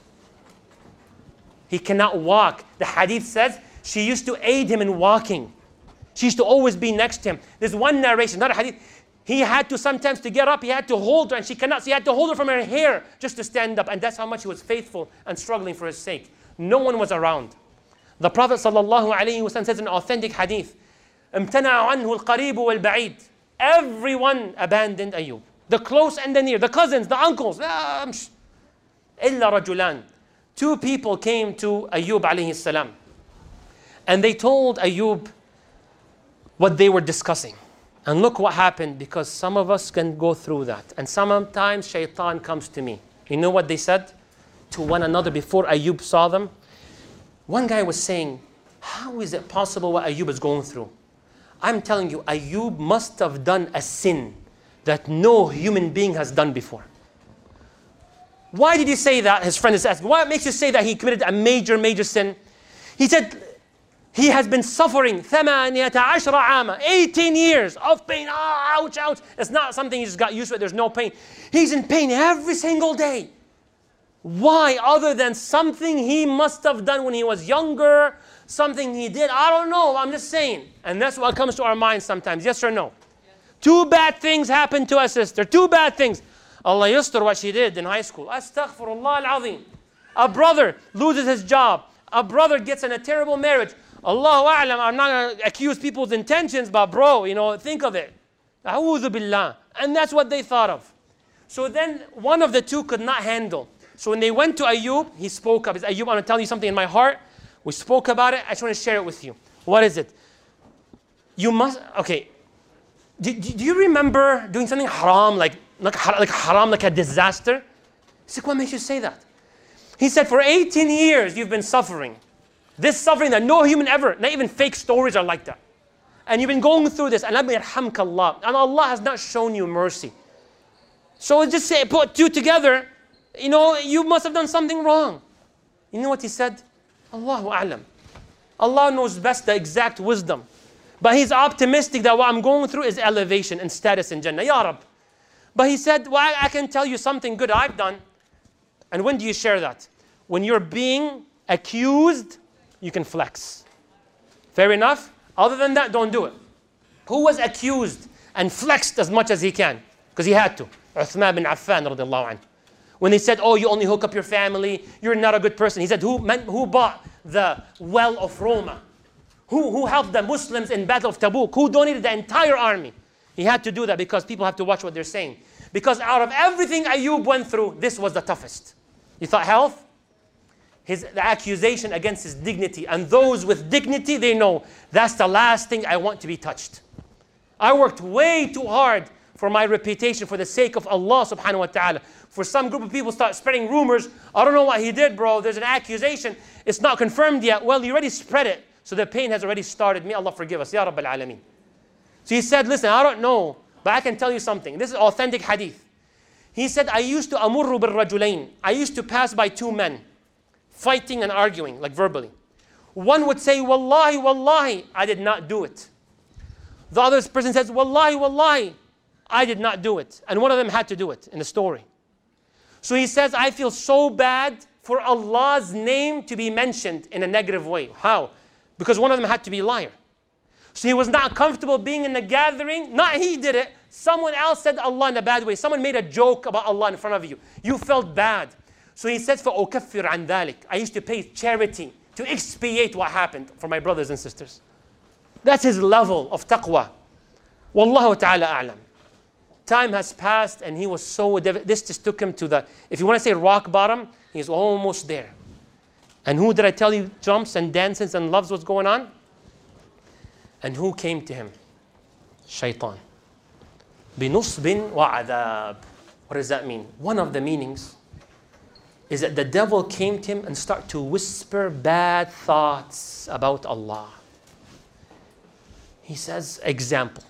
He cannot walk. The hadith says she used to aid him in walking. She used to always be next to him. There's one narration, not a hadith. He had to sometimes to get up, he had to hold her, and she cannot. So he had to hold her from her hair just to stand up. And that's how much he was faithful and struggling for his sake. No one was around. The Prophet sallallahu alaihi wasallam says in an authentic hadith, امتنع عنه القريب والبعيد. Everyone abandoned Ayub. The close and the near, the cousins, the uncles. إلا رجلان. Two people came to Ayub alayhi salam. And they told Ayub what they were discussing. And look what happened, because some of us can go through that. And sometimes shaitan comes to me. You know what they said to one another before Ayub saw them? One guy was saying, how is it possible what Ayub is going through? I'm telling you, Ayub must have done a sin that no human being has done before. Why did he say that? His friend is asking, what makes you say that he committed a major, major sin? He said, he has been suffering ثمانية عشر عاما, eighteen years of pain. Ah, ouch, ouch. It's not something he just got used to it. There's no pain. He's in pain every single day. Why? Other than something he must have done when he was younger, something he did. I don't know. I'm just saying. And that's what comes to our minds sometimes. Yes or no? Yes. Two bad things happened to a sister. Two bad things. Allah yustur what she did in high school. Astaghfirullah al-azim. A brother loses his job. A brother gets in a terrible marriage. Allahu a'lam, I'm not going to accuse people's intentions, but bro, you know, think of it. A'udhu billah. And that's what they thought of. So then one of the two could not handle. So when they went to Ayub, he spoke up. He said, Ayub, I want to tell you something in my heart. We spoke about it. I just want to share it with you. What is it? You must, okay. Do, do you remember doing something haram, like, like, like haram, like a disaster? He said, what makes you say that? He said, for eighteen years, you've been suffering. This suffering that no human ever, not even fake stories are like that. And you've been going through this. And Allah, and Allah has not shown you mercy. So just say, put two together, you know, you must have done something wrong. You know what he said? Allahu a'lam. Allah knows best the exact wisdom. But he's optimistic that what I'm going through is elevation and status in Jannah. Ya Rab. But he said, well, I, I can tell you something good I've done. And when do you share that? When you're being accused, you can flex. Fair enough? Other than that, don't do it. Who was accused and flexed as much as he can? Because he had to. Uthman bin Affan radiallahu anhu. When they said, oh, you only hook up your family, you're not a good person. He said, who, man, who bought the well of Roma? Who, who helped the Muslims in Battle of Tabuk? Who donated the entire army? He had to do that because people have to watch what they're saying. Because out of everything Ayub went through, this was the toughest. You thought health? His, the accusation against his dignity. And those with dignity, they know that's the last thing I want to be touched. I worked way too hard for my reputation for the sake of Allah subhanahu wa ta'ala. For some group of people start spreading rumors. I don't know what he did, bro. There's an accusation. It's not confirmed yet. Well, you already spread it. So the pain has already started. May Allah forgive us. Ya Rabbil Alameen. So he said, listen, I don't know, but I can tell you something. This is authentic hadith. He said, I used to amurru bil rajulain. I used to pass by two men, fighting and arguing, like verbally. One would say, Wallahi, Wallahi, I did not do it. The other person says, Wallahi, Wallahi, I did not do it. And one of them had to do it in the story. So he says, I feel so bad for Allah's name to be mentioned in a negative way. How? Because one of them had to be a liar. So he was not comfortable being in a gathering. Not he did it. Someone else said Allah in a bad way. Someone made a joke about Allah in front of you. You felt bad. So he says, فَأُكَفِّرْ عَنْ ذَلِكَ. I used to pay charity to expiate what happened for my brothers and sisters. That's his level of taqwa. Wallahu ta'ala a'lam. Time has passed and he was so, this just took him to the, if you want to say rock bottom, he's almost there. And who did I tell you jumps and dances and loves what's going on? And who came to him? Shaitan. بِنُصْبٍ وَعَذَابٍ. What does that mean? One of the meanings is that the devil came to him and started to whisper bad thoughts about Allah. He says, example,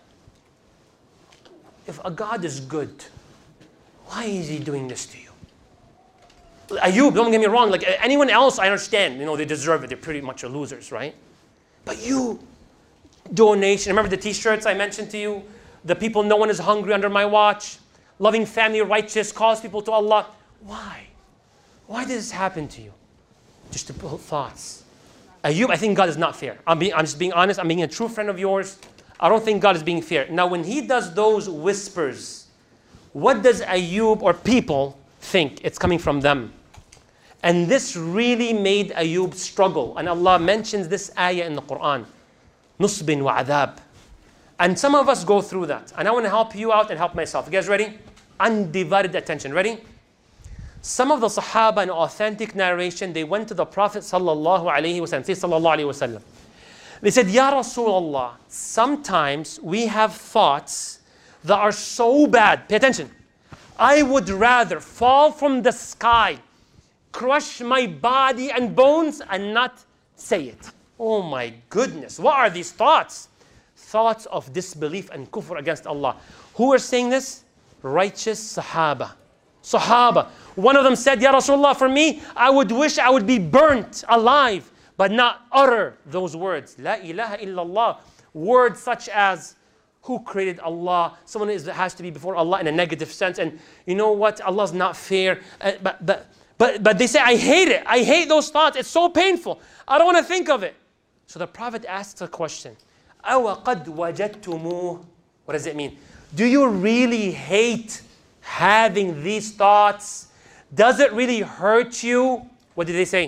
if a God is good, why is he doing this to you? Ayub, don't get me wrong, like anyone else, I understand, you know, they deserve it, they're pretty much losers, right? But you, donation, remember the t-shirts I mentioned to you? The people, no one is hungry under my watch, loving family, righteous, calls people to Allah. Why? Why did this happen to you? Just to put thoughts. Ayub, I think God is not fair. I'm, being, I'm just being honest. I'm being a true friend of yours. I don't think God is being fair. Now, when he does those whispers, what does Ayub or people think? It's coming from them. And this really made Ayub struggle. And Allah mentions this ayah in the Quran. Nusbin wa adab. And some of us go through that. And I want to help you out and help myself. You guys ready? Undivided attention. Ready? Some of the Sahaba in authentic narration, they went to the Prophet sallallahu alaihi wasallam. Say sallallahu alaihi wasallam. They said, Ya Rasulullah, sometimes we have thoughts that are so bad. Pay attention. I would rather fall from the sky, crush my body and bones, and not say it. Oh my goodness. What are these thoughts? Thoughts of disbelief and kufr against Allah. Who are saying this? Righteous Sahaba. Sahaba. One of them said, Ya Rasulullah, for me, I would wish I would be burnt alive, but not utter those words. La ilaha illallah. Words such as, who created Allah? Someone is, has to be before Allah in a negative sense. And you know what? Allah's not fair. Uh, but, but, but, but they say, I hate it. I hate those thoughts. It's so painful. I don't want to think of it. So the Prophet asks a question. أَوَ قَدْ وَجَدْتُمُوهُ. What does it mean? Do you really hate having these thoughts? Does it really hurt you? What did they say?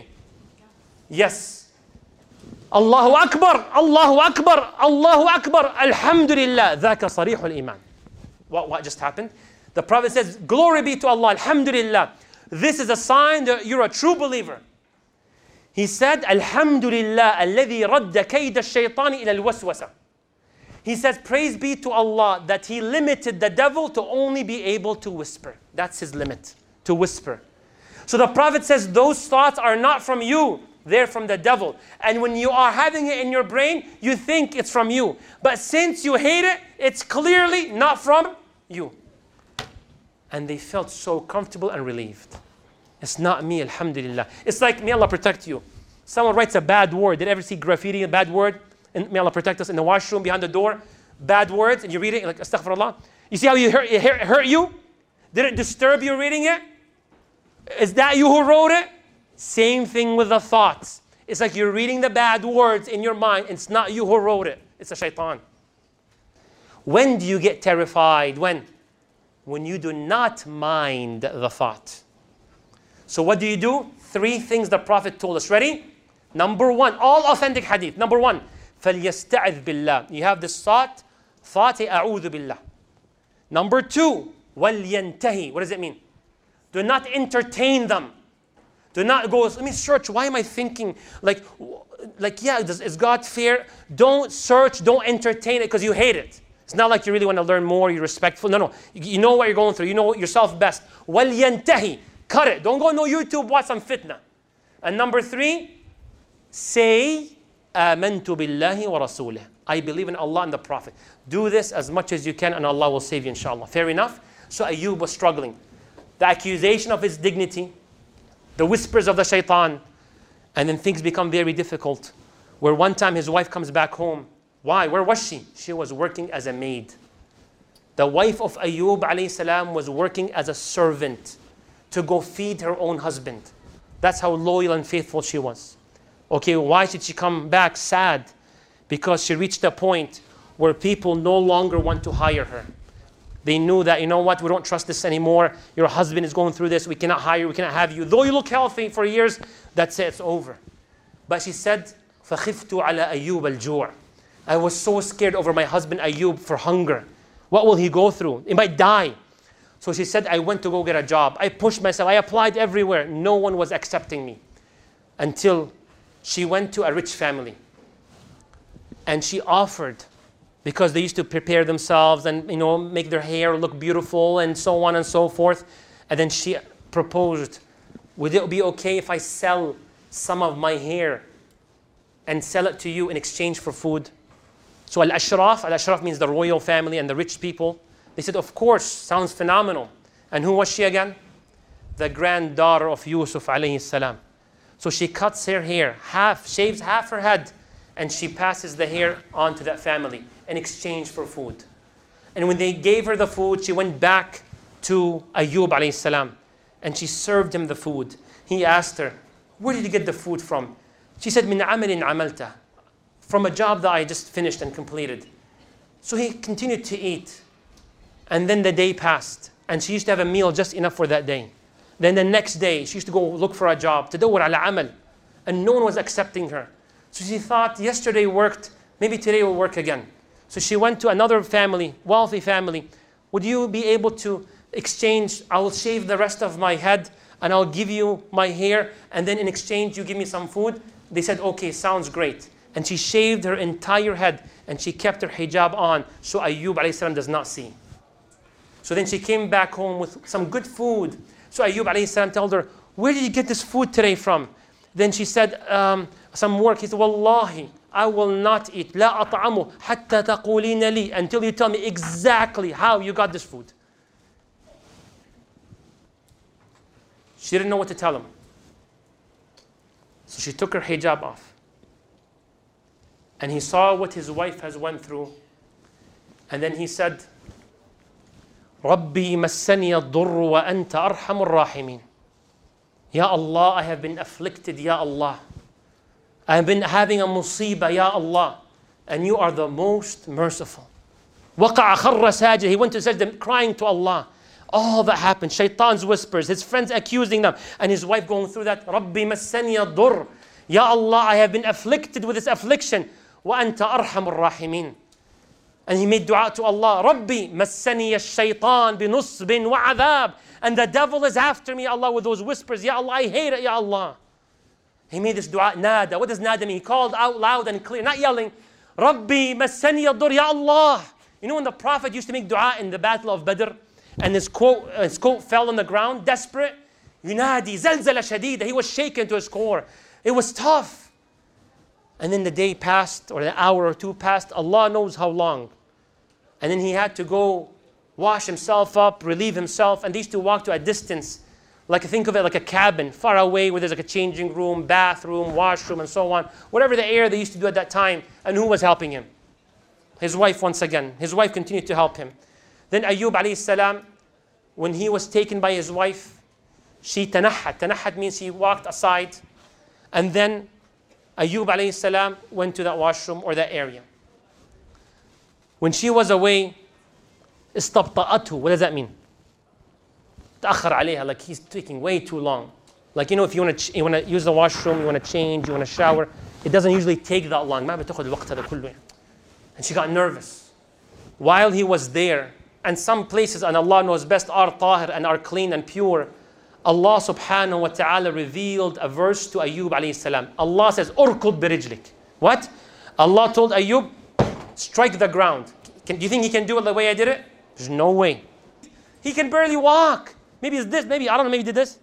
Yes. Allahu Akbar, Allahu Akbar, Allahu Akbar, Alhamdulillah, ذاك صريح الإيمان. What, what just happened? The Prophet says, glory be to Allah, Alhamdulillah. This is a sign that you're a true believer. He said, Alhamdulillah, الذي رد كيد الشيطان إلى الوسوسة. He says, praise be to Allah that He limited the devil to only be able to whisper. That's his limit, to whisper. So the Prophet says, those thoughts are not from you. They're from the devil. And when you are having it in your brain, you think it's from you. But since you hate it, it's clearly not from you. And they felt so comfortable and relieved. It's not me, alhamdulillah. It's like, may Allah protect you. Someone writes a bad word. Did you ever see graffiti, a bad word? And may Allah protect us in the washroom, behind the door. Bad words, and you read it, like, astaghfirullah. You see how you hurt, it hurt you? Did it disturb you reading it? Is that you who wrote it? Same thing with the thoughts. It's like you're reading the bad words in your mind. It's not you who wrote it. It's a shaitan. When do you get terrified? When? When you do not mind the thought. So what do you do? Three things the Prophet told us. Ready? Number one, all authentic hadith. Number one, فَلْيَسْتَعِذْ بِاللَّهِ. You have this thought, thought أَعُوذُ بِاللَّهِ. Number two, وَلْيَنْتَهِ. What does it mean? Do not entertain them. Do not go, let me search. Why am I thinking? Like, like yeah, is, is God fair? Don't search, don't entertain it because you hate it. It's not like you really want to learn more, you're respectful. No, no. You, you know what you're going through. You know yourself best. وَلْيَنْتَهِ. Cut it. Don't go no YouTube, watch some fitna. And number three, say, آمَنْتُ بِاللَّهِ وَرَسُولِهِ. I believe in Allah and the Prophet. Do this as much as you can and Allah will save you, inshallah. Fair enough? So Ayub was struggling. The accusation of his dignity, the whispers of the shaitan, and then things become very difficult. Where one time his wife comes back home. Why? Where was she? She was working as a maid. The wife of Ayub alayhi salam was working as a servant to go feed her own husband. That's how loyal and faithful she was. Okay, why should she come back sad? Because she reached a point where people no longer want to hire her. They knew that, you know what, we don't trust this anymore. Your husband is going through this. We cannot hire you. We cannot have you. Though you look healthy for years, that's it. It's over. But she said, فَخِفْتُ عَلَى أَيُّوبَ الْجُوعِ. I was so scared over my husband Ayub for hunger. What will he go through? He might die. So she said, I went to go get a job. I pushed myself. I applied everywhere. No one was accepting me. Until she went to a rich family. And she offered, because they used to prepare themselves and, you know, make their hair look beautiful and so on and so forth. And then she proposed, would it be okay if I sell some of my hair and sell it to you in exchange for food? So Al-Ashraf, Al-Ashraf means the royal family and the rich people. They said, of course, sounds phenomenal. And who was she again? The granddaughter of Yusuf alayhi salam. So she cuts her hair, half, shaves half her head, and she passes the hair on to that family in exchange for food. And when they gave her the food, she went back to Ayub alayhi salam, and she served him the food. He asked her, where did you get the food from? She said, min amalin amalta, from a job that I just finished and completed. So he continued to eat. And then the day passed, and she used to have a meal just enough for that day. Then the next day, she used to go look for a job, تدور على عمل, and no one was accepting her. So she thought, yesterday worked, maybe today will work again. So she went to another family, wealthy family. Would you be able to exchange, I'll shave the rest of my head and I'll give you my hair, and then in exchange you give me some food? They said, okay, sounds great. And she shaved her entire head and she kept her hijab on so Ayyub alayhi salam does not see. So then she came back home with some good food. So Ayyub alayhi salam told her, where did you get this food today from? Then she said, um, some work. He said, Wallahi, I will not eat. لا أطعمه حتى تقولين لي, until you tell me exactly how you got this food. She didn't know what to tell him. So she took her hijab off. And he saw what his wife has went through. And then he said, ربي مسني الضر وأنت أرحم الراحمين. Ya Allah, I have been afflicted, Ya Allah. I have been having a musibah, Ya Allah. And you are the most merciful. وقع خر ساجد. He went to sajda crying to Allah. All that happened, shaitan's whispers, his friends accusing them, and his wife going through that. ربي مسني الضر. Ya Allah, I have been afflicted with this affliction. وأنت أرحم الراحمين. And he made dua to Allah. ربي مسني الشيطان بنصب وعذاب. And the devil is after me, Allah, with those whispers. Ya Allah, I hate it, Ya Allah. He made this dua, nada. What does nada mean? He called out loud and clear, not yelling. ربي مسني الضر, Ya Allah. You know when the Prophet used to make dua in the battle of Badr, and his coat, his coat fell on the ground, desperate? Yunadi, زلزلة شديدة. He was shaken to his core. It was tough. And then the day passed, or the hour or two passed, Allah knows how long. And then he had to go wash himself up, relieve himself, and they used to walk to a distance. Like, think of it like a cabin, far away, where there's like a changing room, bathroom, washroom, and so on. Whatever the air they used to do at that time. And who was helping him? His wife once again. His wife continued to help him. Then Ayyub alayhi salam, when he was taken by his wife, she tanahat. Tanahat means he walked aside. And then Ayyub alayhi salam went to that washroom or that area. When she was away, استبطأته. What does that mean? تأخر عليها, like he's taking way too long. Like, you know, if you want to you want to use the washroom, you want to change, you want to shower, it doesn't usually take that long. ما بتاخد الوقت هذا كله. And she got nervous. While he was there, and some places, and Allah knows best, are tahir and are clean and pure, Allah subhanahu wa ta'ala revealed a verse to Ayyub alayhi salam. Allah says, Urkud birijlik. What? Allah told Ayyub, strike the ground. Can, do you think he can do it the way I did it? There's no way. He can barely walk. Maybe it's this, maybe, I don't know, maybe he did this.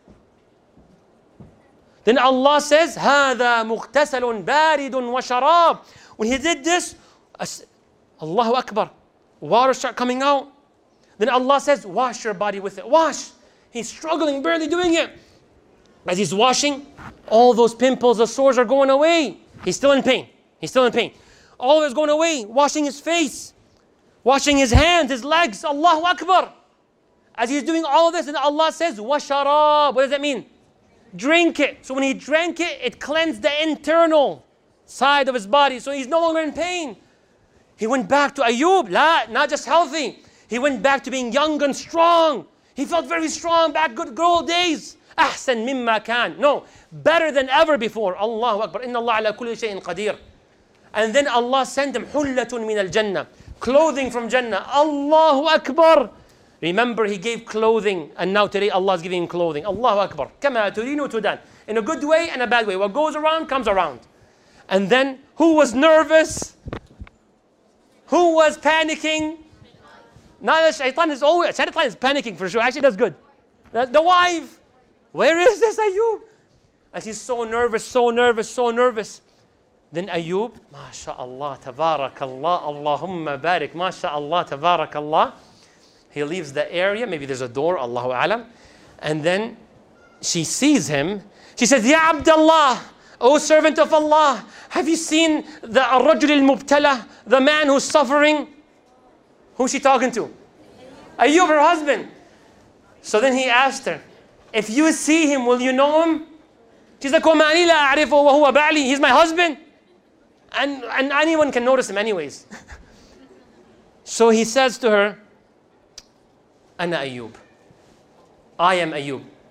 Then Allah says, هَذَا مُغْتَسَلٌ بَارِدٌ وَشَرَابٌ. When he did this, Allahu Akbar, water start coming out. Then Allah says, wash your body with it. Wash. He's struggling, barely doing it. As he's washing, all those pimples, the sores are going away. He's still in pain. He's still in pain. All of it's going away. Washing his face, washing his hands, his legs. Allahu Akbar. As he's doing all of this, and Allah says, وَشَرَابٌ. What does that mean? Drink it. So when he drank it, it cleansed the internal side of his body. So he's no longer in pain. He went back to Ayyub. La, not just healthy. He went back to being young and strong. He felt very strong back, good, good old days. أحسن مما كان. No, better than ever before. Allahu Akbar. إن الله على كل شيء قدير. And then Allah sent him حلة من الجنة. Clothing from Jannah. Allahu Akbar. Remember, he gave clothing, and now today Allah is giving him clothing. Allahu Akbar. كما تدين تدان. In a good way and a bad way. What goes around comes around. And then, who was nervous? Who was panicking? Now the shaitan is always, shaitan is panicking for sure. Actually, that's good. The, the wife, where is this Ayyub? And she's so nervous, so nervous, so nervous. Then Ayyub, MashaAllah, Tabarakallah, Allahumma barik, MashaAllah, Tabarakallah. He leaves the area, maybe there's a door, Allahu Alam. And then she sees him. She says, Ya Abdullah, O servant of Allah, have you seen the Ar-Rajul al-Mubtala, the man who's suffering? Who's she talking to? Ayyub, her husband. So then he asked her, if you see him, will you know him? She's like, وَمَا لِي لَا أَعْرِفُهُ وَهُوَ بَعْلِي. He's my husband. And, and anyone can notice him anyways. So he says to her, أَنَا Ayyub. I am Ayyub.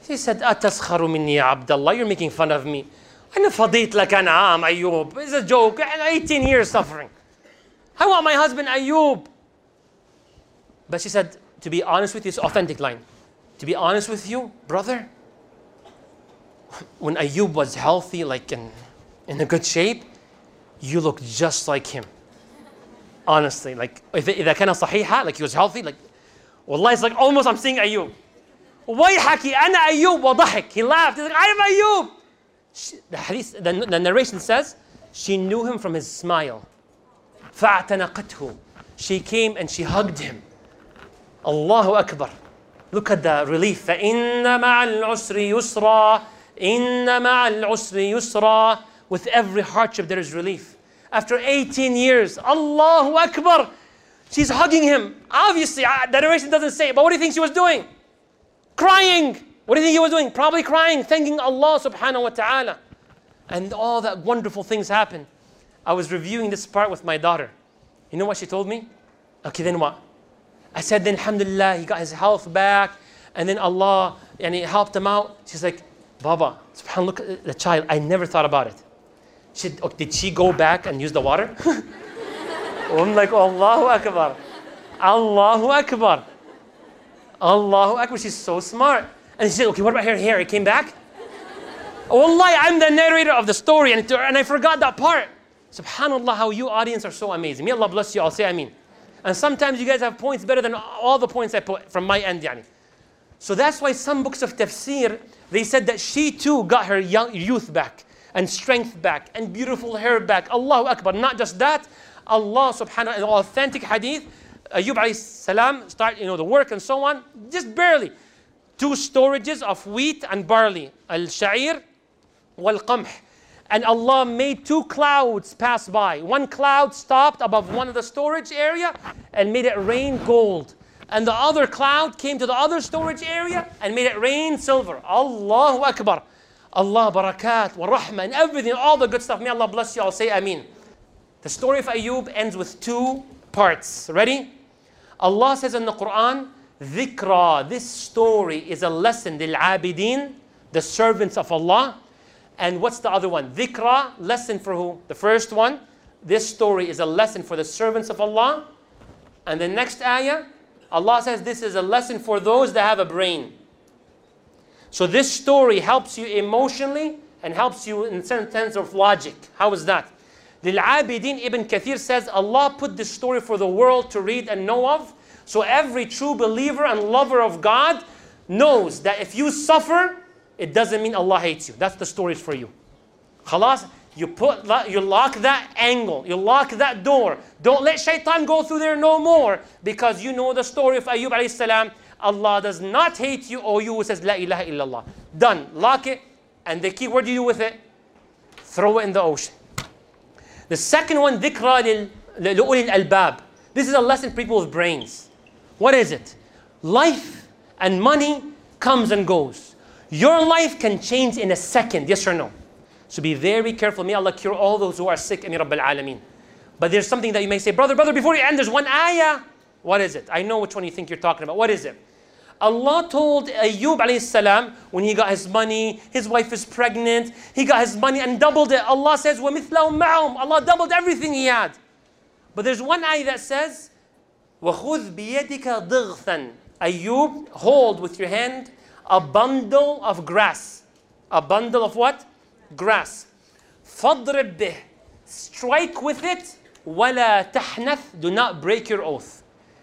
He said, أتسخر مني يا عبد الله, you're making fun of me. أنا فضيت لك أنا عام أيوب. It's a joke. eighteen years suffering. I want my husband Ayub. But she said, to be honest with you, it's an authentic line. To be honest with you, brother, when Ayub was healthy, like in, in a good shape, you look just like him. Honestly, like, if إذا كان صحيحة, like he was healthy, like, والله, it's like almost I'm seeing Ayub. ويحكي أنا أيوب وضحك. He laughed. He's like, I am Ayub. She, the hadith, the, the narration says, she knew him from his smile. فاعتنقته. She came and she hugged him. Allahu Akbar. Look at the relief. فإن مع العسر يسرا. إن مع العسر يسرا. With every hardship there is relief. After eighteen years, Allahu Akbar. She's hugging him. Obviously, the narration doesn't say it, but what do you think she was doing? Crying. What do you think he was doing? Probably crying, thanking Allah subhanahu wa ta'ala. And all that wonderful things happened. I was reviewing this part with my daughter. You know what she told me? Okay, then what? I said, then alhamdulillah, he got his health back. And then Allah and he helped him out. She's like, Baba, subhanAllah, look at the child. I never thought about it. She said, okay, did she go back and use the water? I'm like, Allahu Akbar. Allahu Akbar. Allahu Akbar. She's so smart. And she said, okay, what about her hair? It came back? Wallahi, I'm the narrator of the story, and, it, and I forgot that part. SubhanAllah, how you audience are so amazing. May Allah bless you. I'll say Ameen. And sometimes you guys have points better than all the points I put from my end. Yani. So that's why some books of tafsir, they said that she too got her young, youth back, and strength back, and beautiful hair back. Allahu Akbar. Not just that, Allah subhanahu wa ta'ala, authentic hadith, Ayub alayhi salam start, you know, the work and so on, just barely. Two storages of wheat and barley, al-sha'ir wal-qamh. And Allah made two clouds pass by. One cloud stopped above one of the storage area and made it rain gold. And the other cloud came to the other storage area and made it rain silver. Allahu Akbar. Allah barakat wa rahmah and everything, all the good stuff. May Allah bless you. I'll say Ameen. The story of Ayub ends with two parts. Ready? Allah says in the Quran, Dhikra, this story is a lesson, lil abidin, the servants of Allah. And what's the other one? Dhikra, lesson for who? The first one, this story is a lesson for the servants of Allah. And the next ayah, Allah says this is a lesson for those that have a brain. So this story helps you emotionally and helps you in terms of logic. How is that? Lil abidin, Ibn Kathir says, Allah put this story for the world to read and know of. So every true believer and lover of God knows that if you suffer, it doesn't mean Allah hates you. That's the story for you. Khalas, you put, you lock that angle, you lock that door. Don't let shaitan go through there no more, because you know the story of Ayub alayhi salam. Allah does not hate you, or you who says La ilaha illallah. Done. Lock it. And the key, what do you do with it? Throw it in the ocean. The second one, dhikra li'ulil albab. This is a lesson for people with brains. What is it? Life and money comes and goes. Your life can change in a second, yes or no? So be very careful. May Allah cure all those who are sick. Ameen Rabbil Alameen. But there's something that you may say, brother, brother, before you end, there's one ayah. What is it? I know which one you think you're talking about. What is it? Allah told Ayub alayhi salam, when he got his money, his wife is pregnant, he got his money and doubled it. Allah says, وَمِثْلَهُمْ مَعَهُمْ. Allah doubled everything he had. But there's one ayah that says, وَخُذْ بِيَدِكَ ضِغْثًا. Ayub, hold with your hand a bundle of grass. A bundle of what? Grass. فَضْرِبْ بِهِ. Strike with it. وَلَا تَحْنَثْ. Do not break your oath.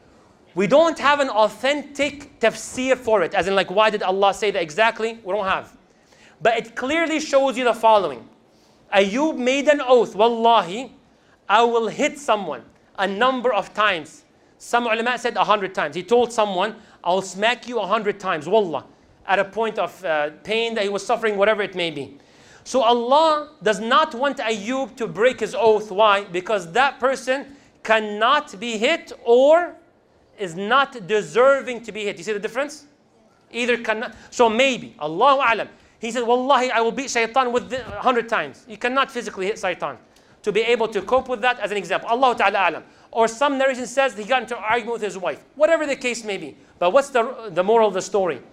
We don't have an authentic tafsir for it. As in, like, why did Allah say that exactly? We don't have. But it clearly shows you the following. Ayub made an oath. Wallahi, I will hit someone a number of times. Some ulama said a hundred times. He told someone, I'll smack you a hundred times. Wallah. At a point of uh, pain that he was suffering, whatever it may be. So Allah does not want Ayub to break his oath. Why? Because that person cannot be hit or is not deserving to be hit. You see the difference? Either cannot. So maybe, Allahu A'lam. He said, Wallahi, I will beat shaitan with a hundred times. You cannot physically hit shaitan. To be able to cope with that, as an example. Allah Ta'ala A'lam. Or some narration says he got into an argument with his wife. Whatever the case may be. But what's the, the moral of the story?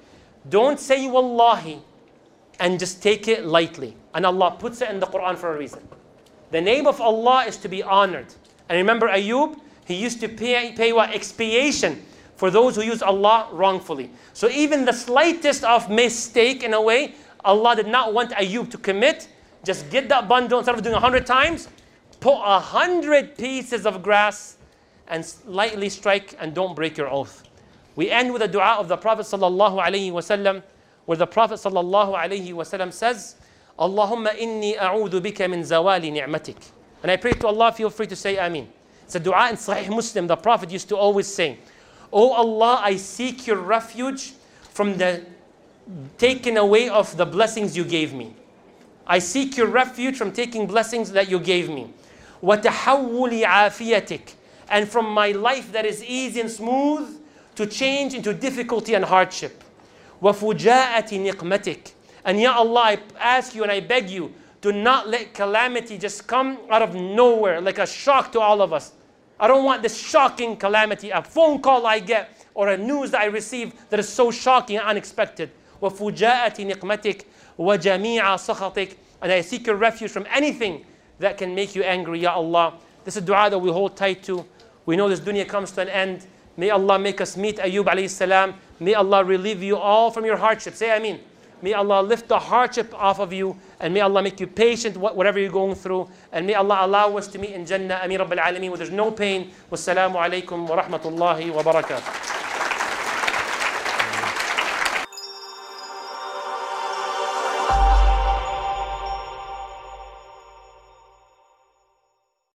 Don't say wallahi and just take it lightly. And Allah puts it in the Quran for a reason. The name of Allah is to be honored. And remember Ayub, he used to pay, pay what? Expiation for those who use Allah wrongfully. So even the slightest of mistake in a way, Allah did not want Ayub to commit. Just get that bundle, instead of doing a hundred times, put a hundred pieces of grass and lightly strike and don't break your oath. We end with a dua of the Prophet sallallahu alaihi wasallam, where the Prophet sallallahu alaihi wasallam says, Allahumma inni a'udhu bika min zawali ni'matik. And I pray to Allah, feel free to say Ameen. It's a dua in Sahih Muslim, the Prophet used to always say, Oh Allah, I seek your refuge from the taking away of the blessings you gave me. I seek your refuge from taking blessings that you gave me. وَتَحَوُّلِ عَافِيَتِكَ. And from my life that is easy and smooth to change into difficulty and hardship. وَفُجَاءَةِ نِقْمَتِكَ. And Ya Allah, I ask you and I beg you, do not let calamity just come out of nowhere like a shock to all of us. I don't want this shocking calamity, a phone call I get or a news that I receive that is so shocking and unexpected. وَفُجَاءَةِ نِقْمَتِكَ وَجَمِيعَ سَخَطِكَ. And I seek your refuge from anything that can make you angry, Ya Allah. This is a dua that we hold tight to. We know this dunya comes to an end. May Allah make us meet Ayub alayhi salam. May Allah relieve you all from your hardship. Say Ameen. May Allah lift the hardship off of you, and may Allah make you patient whatever you're going through, and may Allah allow us to meet in Jannah. Ameen Rabbil Alameen, where there's no pain. Wassalamu alaikum wa rahmatullahi wa barakatuh.